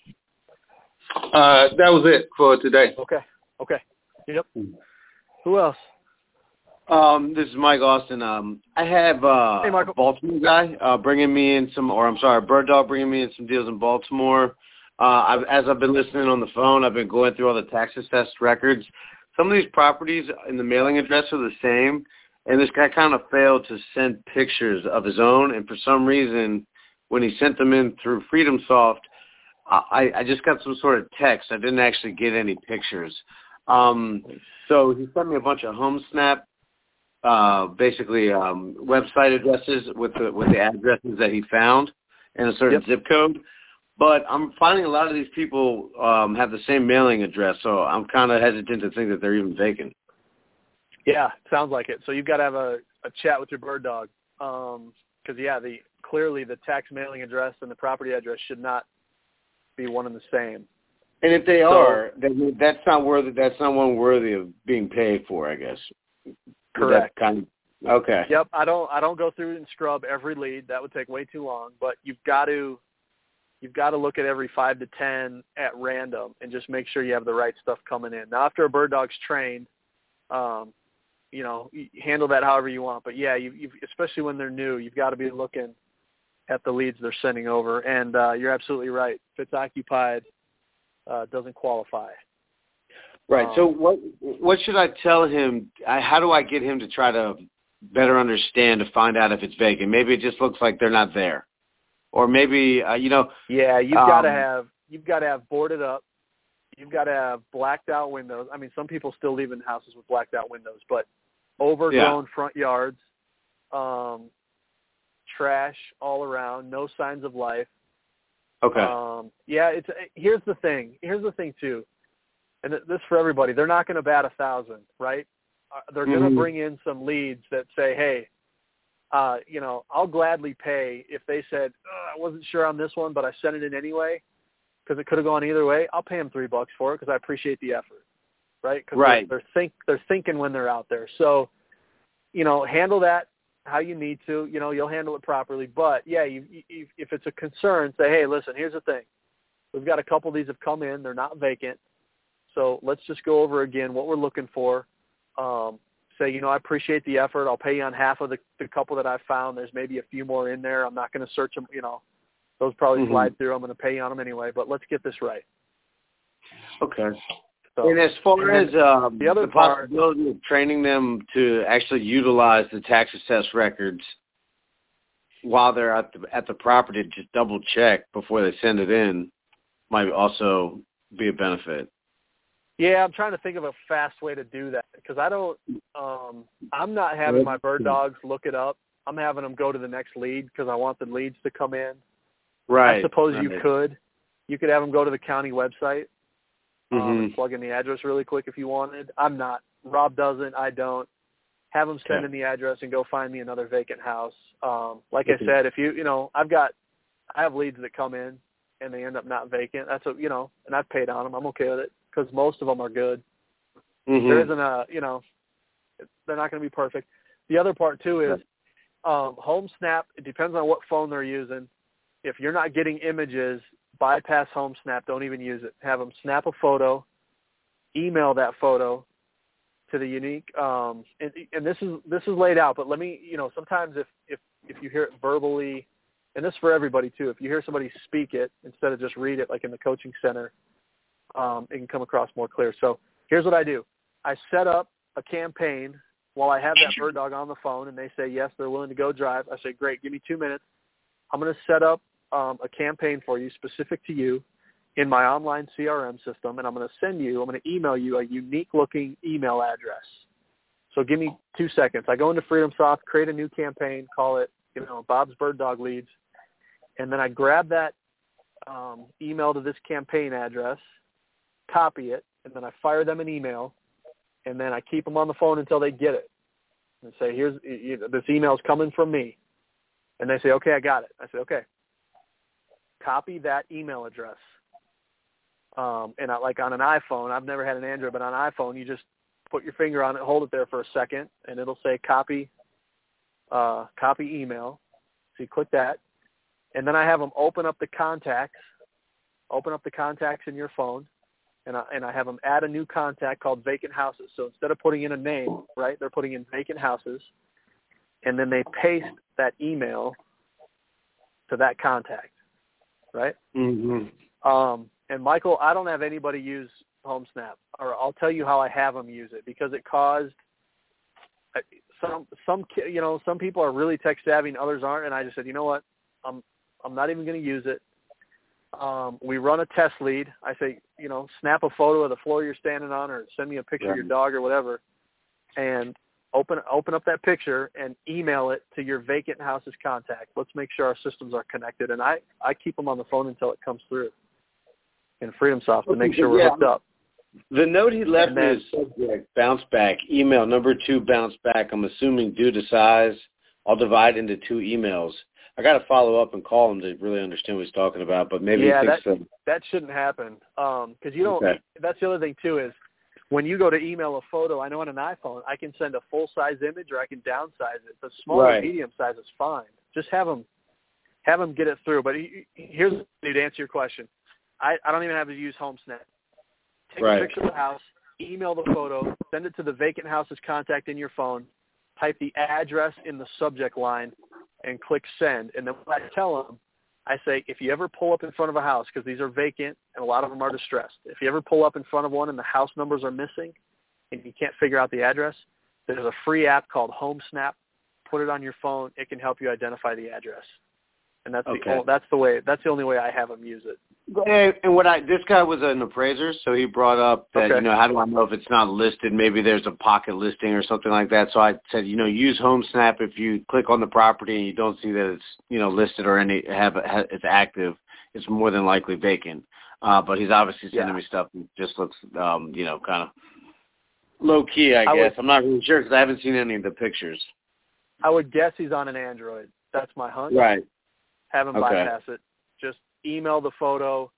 That was it for today. Okay. Yep. Who else? This is Mike Austin. I have hey, a Baltimore guy bringing me in Bird Dog bringing me in some deals in Baltimore. As I've been listening on the phone, I've been going through all the tax assessed records. Some of these properties in the mailing address are the same, and this guy kind of failed to send pictures of his own, and for some reason, when he sent them in through FreedomSoft, I just got some sort of text. I didn't actually get any pictures. So he sent me a bunch of HomeSnap, basically website addresses with the addresses that he found and a certain zip code. But I'm finding a lot of these people have the same mailing address, so I'm kind of hesitant to think that they're even vacant. Yeah, sounds like it. So you've got to have a chat with your Bird Dog. Because, clearly the tax mailing address and the property address should not be one and the same. And if they are, then that's not one worthy of being paid for, I guess. Correct. Okay. Yep. I don't go through and scrub every lead. That would take way too long. But you've got to look at every 5 to 10 at random and just make sure you have the right stuff coming in. Now, after a Bird Dog's trained, you handle that however you want. But yeah, you especially when they're new, you've got to be looking at the leads they're sending over. And you're absolutely right. If it's occupied, doesn't qualify. Right. So what should I tell him? How do I get him to try to better understand, to find out if it's vacant? Maybe it just looks like they're not there, or maybe Yeah, you've got to have boarded up. You've got to have blacked out windows. I mean, some people still live in houses with blacked out windows, but overgrown front yards, trash all around, no signs of life. Okay. Here's the thing too, and this for everybody. They're not going to bat 1,000, right? They're going to bring in some leads that say, hey, I'll gladly pay if they said, I wasn't sure on this one, but I sent it in anyway because it could have gone either way. I'll pay them $3 for it because I appreciate the effort, right? Because they're thinking when they're out there. So, handle that how you need to. You'll handle it properly. But, yeah, if it's a concern, say, hey, listen, here's the thing. We've got a couple of these have come in. They're not vacant. So let's just go over again what we're looking for. Say, I appreciate the effort. I'll pay you on half of the couple that I found. There's maybe a few more in there. I'm not going to search them. Those probably slide through. I'm going to pay you on them anyway. But let's get this right. Okay. So, and as far as the other possibility of training them to actually utilize the tax assessed records while they're at the property, just double check before they send it in, might also be a benefit. Yeah, I'm trying to think of a fast way to do that because I'm not having my bird dogs look it up. I'm having them go to the next lead because I want the leads to come in. Right. I suppose you could. You could have them go to the county website and plug in the address really quick if you wanted. I'm not. Rob doesn't. I don't. Have them send in the address and go find me another vacant house. Like I said, if I have leads that come in and they end up not vacant. That's and I've paid on them. I'm okay with it. Because most of them are good. There isn't they're not going to be perfect. The other part, too, is HomeSnap, it depends on what phone they're using. If you're not getting images, bypass HomeSnap. Don't even use it. Have them snap a photo, email that photo to the unique. And this is laid out, but let me, sometimes if you hear it verbally, and this is for everybody, too, if you hear somebody speak it instead of just read it like in the coaching center, it can come across more clear. So here's what I do. I set up a campaign while I have that bird dog on the phone, and they say, yes, they're willing to go drive. I say, great, give me 2 minutes. I'm going to set up a campaign for you specific to you in my online CRM system, and I'm going to email you a unique-looking email address. So give me 2 seconds. I go into FreedomSoft, create a new campaign, call it, Bob's Bird Dog Leads, and then I grab that email to this campaign address, copy it, and then I fire them an email, and then I keep them on the phone until they get it and say, this email's coming from me. And they say, okay, I got it. I say, okay, copy that email address. And like on an iPhone, I've never had an Android, but on an iPhone, you just put your finger on it, hold it there for a second, and it'll say copy email. So you click that. And then I have them open up the contacts in your phone. And I have them add a new contact called vacant houses. So instead of putting in a name, right, they're putting in vacant houses, and then they paste that email to that contact, right? And Michael, I don't have anybody use HomeSnap, or I'll tell you how I have them use it because it caused some people are really tech savvy and others aren't, and I just said, you know what, I'm not even going to use it. We run a test lead. I say, snap a photo of the floor you're standing on or send me a picture of your dog or whatever, and open up that picture and email it to your vacant houses contact. Let's make sure our systems are connected. And I keep them on the phone until it comes through in FreedomSoft to make sure we're hooked up. The note he left me is subject, bounce back, email, number 2, bounce back. I'm assuming due to size, I'll divide into 2 emails. I got to follow up and call him to really understand what he's talking about, but maybe that shouldn't happen because you don't. Okay. That's the other thing too is when you go to email a photo. I know on an iPhone I can send a full size image or I can downsize it. The small or medium size is fine. Just have them get it through. But here's to answer your question. I don't even have to use HomeSnap. Take a picture of the house, email the photo, send it to the vacant houses contact in your phone. Type the address in the subject line. and click send. And then when I tell them, I say, if you ever pull up in front of a house, because these are vacant and a lot of them are distressed, if you ever pull up in front of one and the house numbers are missing and you can't figure out the address, there's a free app called HomeSnap. Put it on your phone. It can help you identify the address. And that's the only way I have them use it. And this guy was an appraiser, so he brought up that, how do I know if it's not listed? Maybe there's a pocket listing or something like that. So I said, use HomeSnap. If you click on the property and you don't see that it's, listed or it's active, it's more than likely vacant. But he's obviously sending me stuff that just looks, kind of low key, I guess. I'm not really sure because I haven't seen any of the pictures. I would guess he's on an Android. That's my hunch. Right. Have him bypass it. Just email the photo,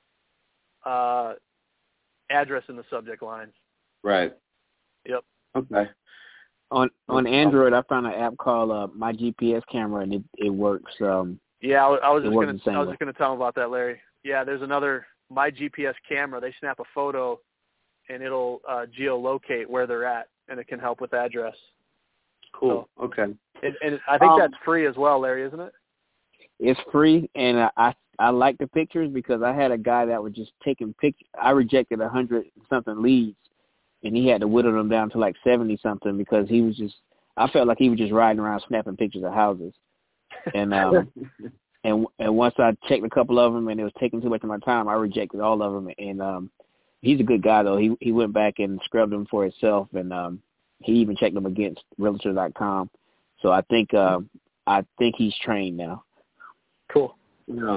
address in the subject line. Right. Yep. Okay. On Android, I found an app called My GPS Camera, and it works. I was just going to tell him about that, Larry. Yeah, there's another My GPS Camera. They snap a photo, and it'll geolocate where they're at, and it can help with address. Cool. So, okay. And I think that's free as well, Larry, isn't it? It's free, and I like the pictures because I had a guy that was just taking pictures. I rejected 100-something leads, and he had to whittle them down to like 70-something because I felt like he was just riding around snapping pictures of houses. And and once I checked a couple of them and it was taking too much of my time, I rejected all of them. And he's a good guy, though. He went back and scrubbed them for himself, and he even checked them against Realtor.com. So I think he's trained now. Cool. Yeah.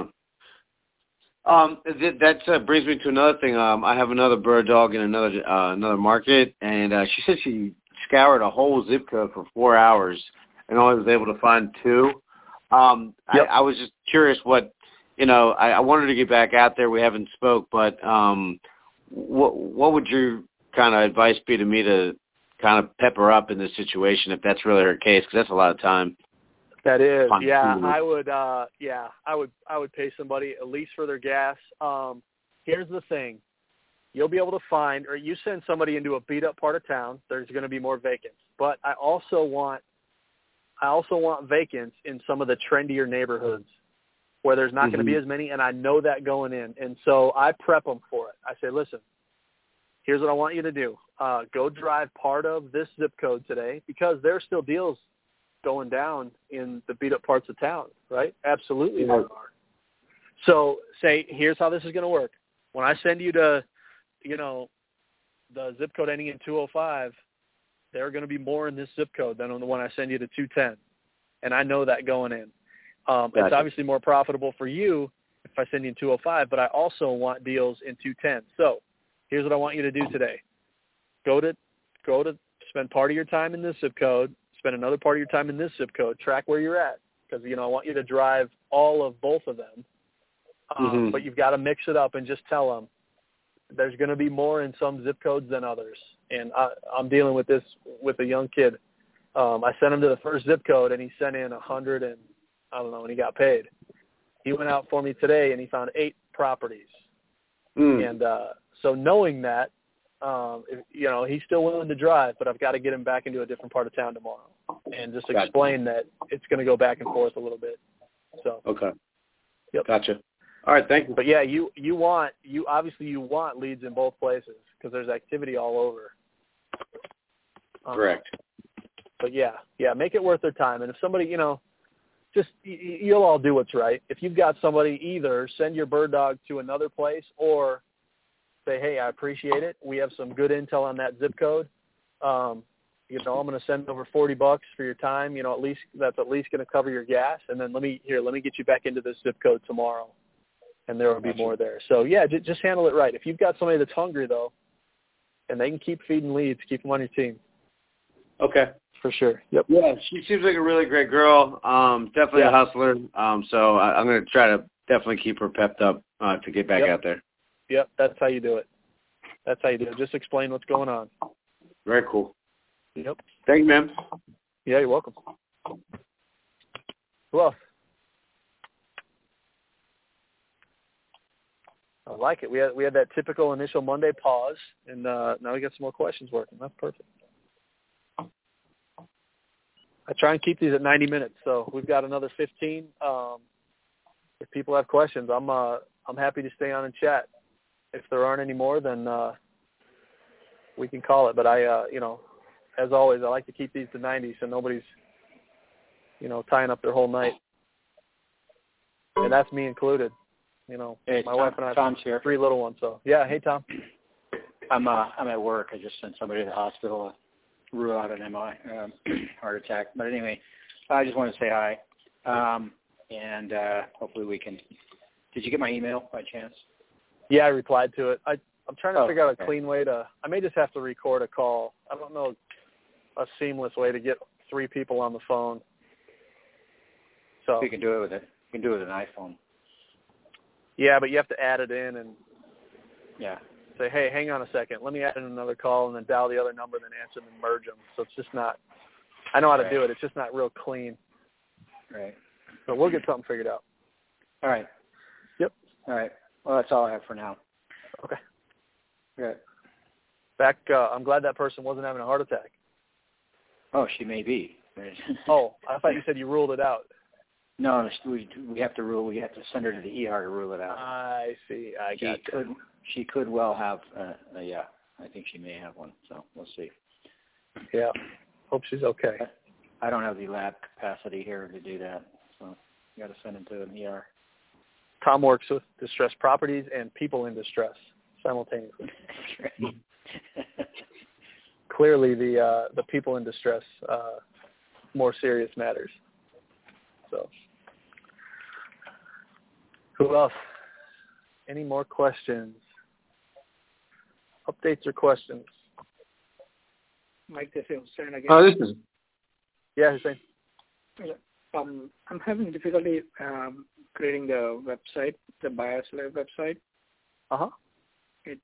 That brings me to another thing. I have another bird dog in another market, and she said she scoured a whole zip code for 4 hours and only was able to find 2. Yep. I was just curious what, I wanted to get back out there. We haven't spoke, but what would your kind of advice be to me to kind of pep her up in this situation if that's really her case? Because that's a lot of time. That is, yeah. I would pay somebody at least for their gas. Here's the thing: you'll be able to find, or you send somebody into a beat up part of town. There's going to be more vacants, but I also want vacants in some of the trendier neighborhoods where there's not going to be as many, and I know that going in, and so I prep them for it. I say, listen, here's what I want you to do: go drive part of this zip code today because there's still deals going down in the beat up parts of town, right? Absolutely there are. So say, here's how this is going to work. When I send you to, the zip code ending in 205, there are going to be more in this zip code than on the one I send you to 210. And I know that going in. Gotcha. It's obviously more profitable for you if I send you in 205, but I also want deals in 210. So here's what I want you to do today. Go to spend part of your time in this zip code, spend another part of your time in this zip code, track where you're at, because, I want you to drive all of both of them. But you've got to mix it up and just tell them there's going to be more in some zip codes than others. And I'm dealing with this with a young kid. I sent him to the first zip code, and he sent in 100 and, I don't know, and he got paid. He went out for me today, and he found 8 properties. And so knowing that, he's still willing to drive, but I've got to get him back into a different part of town tomorrow and just explain that it's going to go back and forth a little bit. So okay, yep, gotcha. All right, thank you. But yeah, you obviously want leads in both places because there's activity all over. Correct. But yeah, make it worth their time. And if somebody, just you'll all do what's right. If you've got somebody, either send your bird dog to another place or say, hey, I appreciate it. We have some good intel on that zip code. I'm going to send over $40 for your time. At least that's at least going to cover your gas. And then let me get you back into this zip code tomorrow, and there will be more there. So yeah, just handle it right. If you've got somebody that's hungry though, and they can keep feeding leads, keep them on your team. Okay, for sure. Yep. Yeah, she seems like a really great girl. Definitely a hustler. So I'm going to try to definitely keep her pepped up to get back out there. Yep, that's how you do it. Just explain what's going on. Very cool. Yep. Thank you, man. Yeah, you're welcome. Who else? I like it. We had that typical initial Monday pause, and now we got some more questions working. That's perfect. I try and keep these at 90 minutes, so we've got another 15. If people have questions, I'm happy to stay on and chat. If there aren't any more, then we can call it. But as always, I like to keep these to 90 so nobody's, tying up their whole night. And that's me included. Hey, my Tom, wife and I Tom's here. 3 little ones. So yeah, hey Tom. I'm at work. I just sent somebody to the hospital to rule out an MI, heart attack. But anyway, I just want to say hi, and hopefully we can. Did you get my email by chance? Yeah, I replied to it. I'm trying to figure out okay. a clean way to. I may just have to record a call. I don't know a seamless way to get 3 people on the phone. So you can do it with it. You can do it with an iPhone. Yeah, but you have to add it in and say, hey, hang on a second. Let me add in another call and then dial the other number, then answer them and merge them. So it's just not – I know how to do it. It's just not real clean. Right. But we'll get something figured out. All right. Yep. All right. Well, that's all I have for now. Okay. Good. Back I'm glad that person wasn't having a heart attack. Oh, she may be. Oh, I thought you said you ruled it out. No, we have to rule. We have to send her to the ER to rule it out. I see. I got you. She could well have. I think she may have one. So we'll see. Yeah. Hope she's okay. I don't have the lab capacity here to do that, so you got to send him to an ER. Tom works with distressed properties and people in distress simultaneously. Clearly, the people in distress more serious matters. So, who else? Any more questions? Updates or questions? Mike, this is Hussein again. This is. Yeah, Hussein. I'm having difficulty creating the website, the Buyers Live website. It's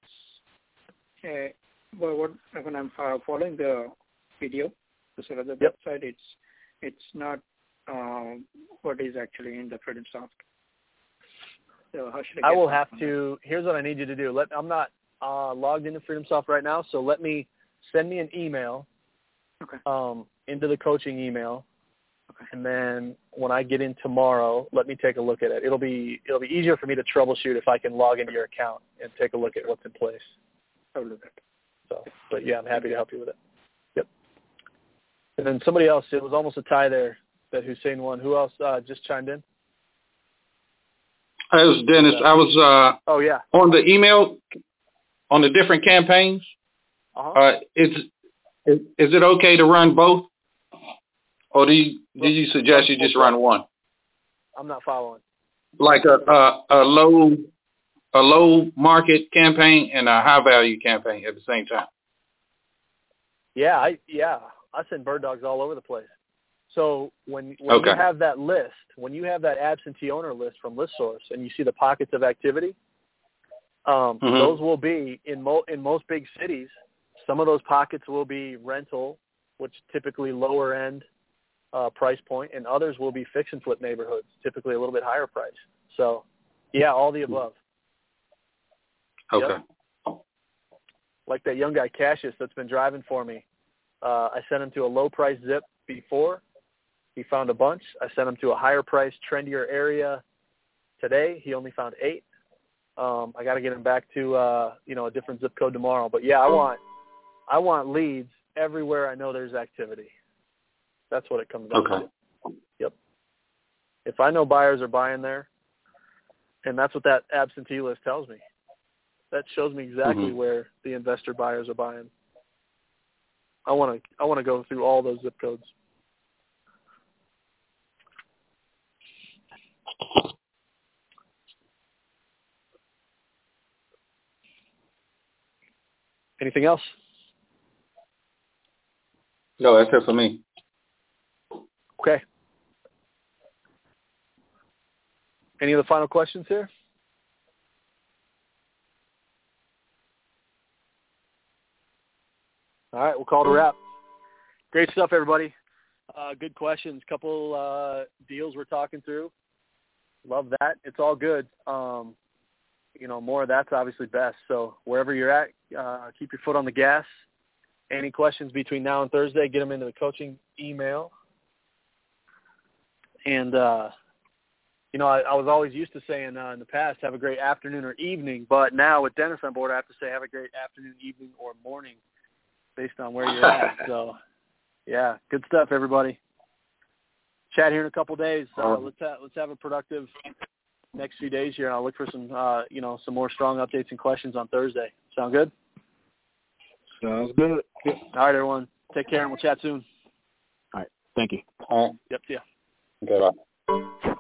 when I'm following the video, the sort of the website, it's not what is actually in the FreedomSoft. So how should I will have to. Here's what I need you to do. I'm not logged into FreedomSoft right now, so send me an email. Okay. Into the coaching email. Okay. And then when I get in tomorrow, let me take a look at it. It'll be easier for me to troubleshoot if I can log into your account and take a look at what's in place. I'll do that. So, but yeah, I'm happy to help you with it. Yep. And then somebody else, it was almost a tie there that Hussein won. Who else just chimed in? It was Dennis. I was on the email on the different campaigns. Is it okay to run both? Or do you suggest you just run one? I'm not following. Like a low market campaign and a high value campaign at the same time. Yeah, I send bird dogs all over the place. So when you have that list, when you have that absentee owner list from ListSource and you see the pockets of activity, those will be in most big cities. Some of those pockets will be rental, which typically lower end price point, and others will be fix and flip neighborhoods, typically a little bit higher price. So, yeah, all the above. Okay. Yep. Like that young guy Cassius that's been driving for me. I sent him to a low price zip before. He found a bunch. I sent him to a higher price, trendier area today. He only found 8. I got to get him back to a different zip code tomorrow. But yeah, I want leads everywhere I know there's activity. That's what it comes down to. Yep. If I know buyers are buying there, and that's what that absentee list tells me. That shows me exactly where the investor buyers are buying. I want to go through all those zip codes. Anything else? No, that's it for me. Okay. Any other final questions here? All right, we'll call it a wrap. Great stuff, everybody. Good questions. Couple deals we're talking through. Love that. It's all good. More of that's obviously best. So wherever you're at, keep your foot on the gas. Any questions between now and Thursday, get them into the coaching email. And you know, I was always used to saying in the past, have a great afternoon or evening, but now with Dennis on board, I have to say have a great afternoon, evening, or morning based on where you're at. So, yeah, good stuff, everybody. Chat here in a couple days. Let's have a productive next few days here. I'll look for some, you know, some more strong updates and questions on Thursday. Sound good? Sounds good. All right, everyone. Take care, and we'll chat soon. All right. Thank you. All right. Yep, see ya. Okay, bye.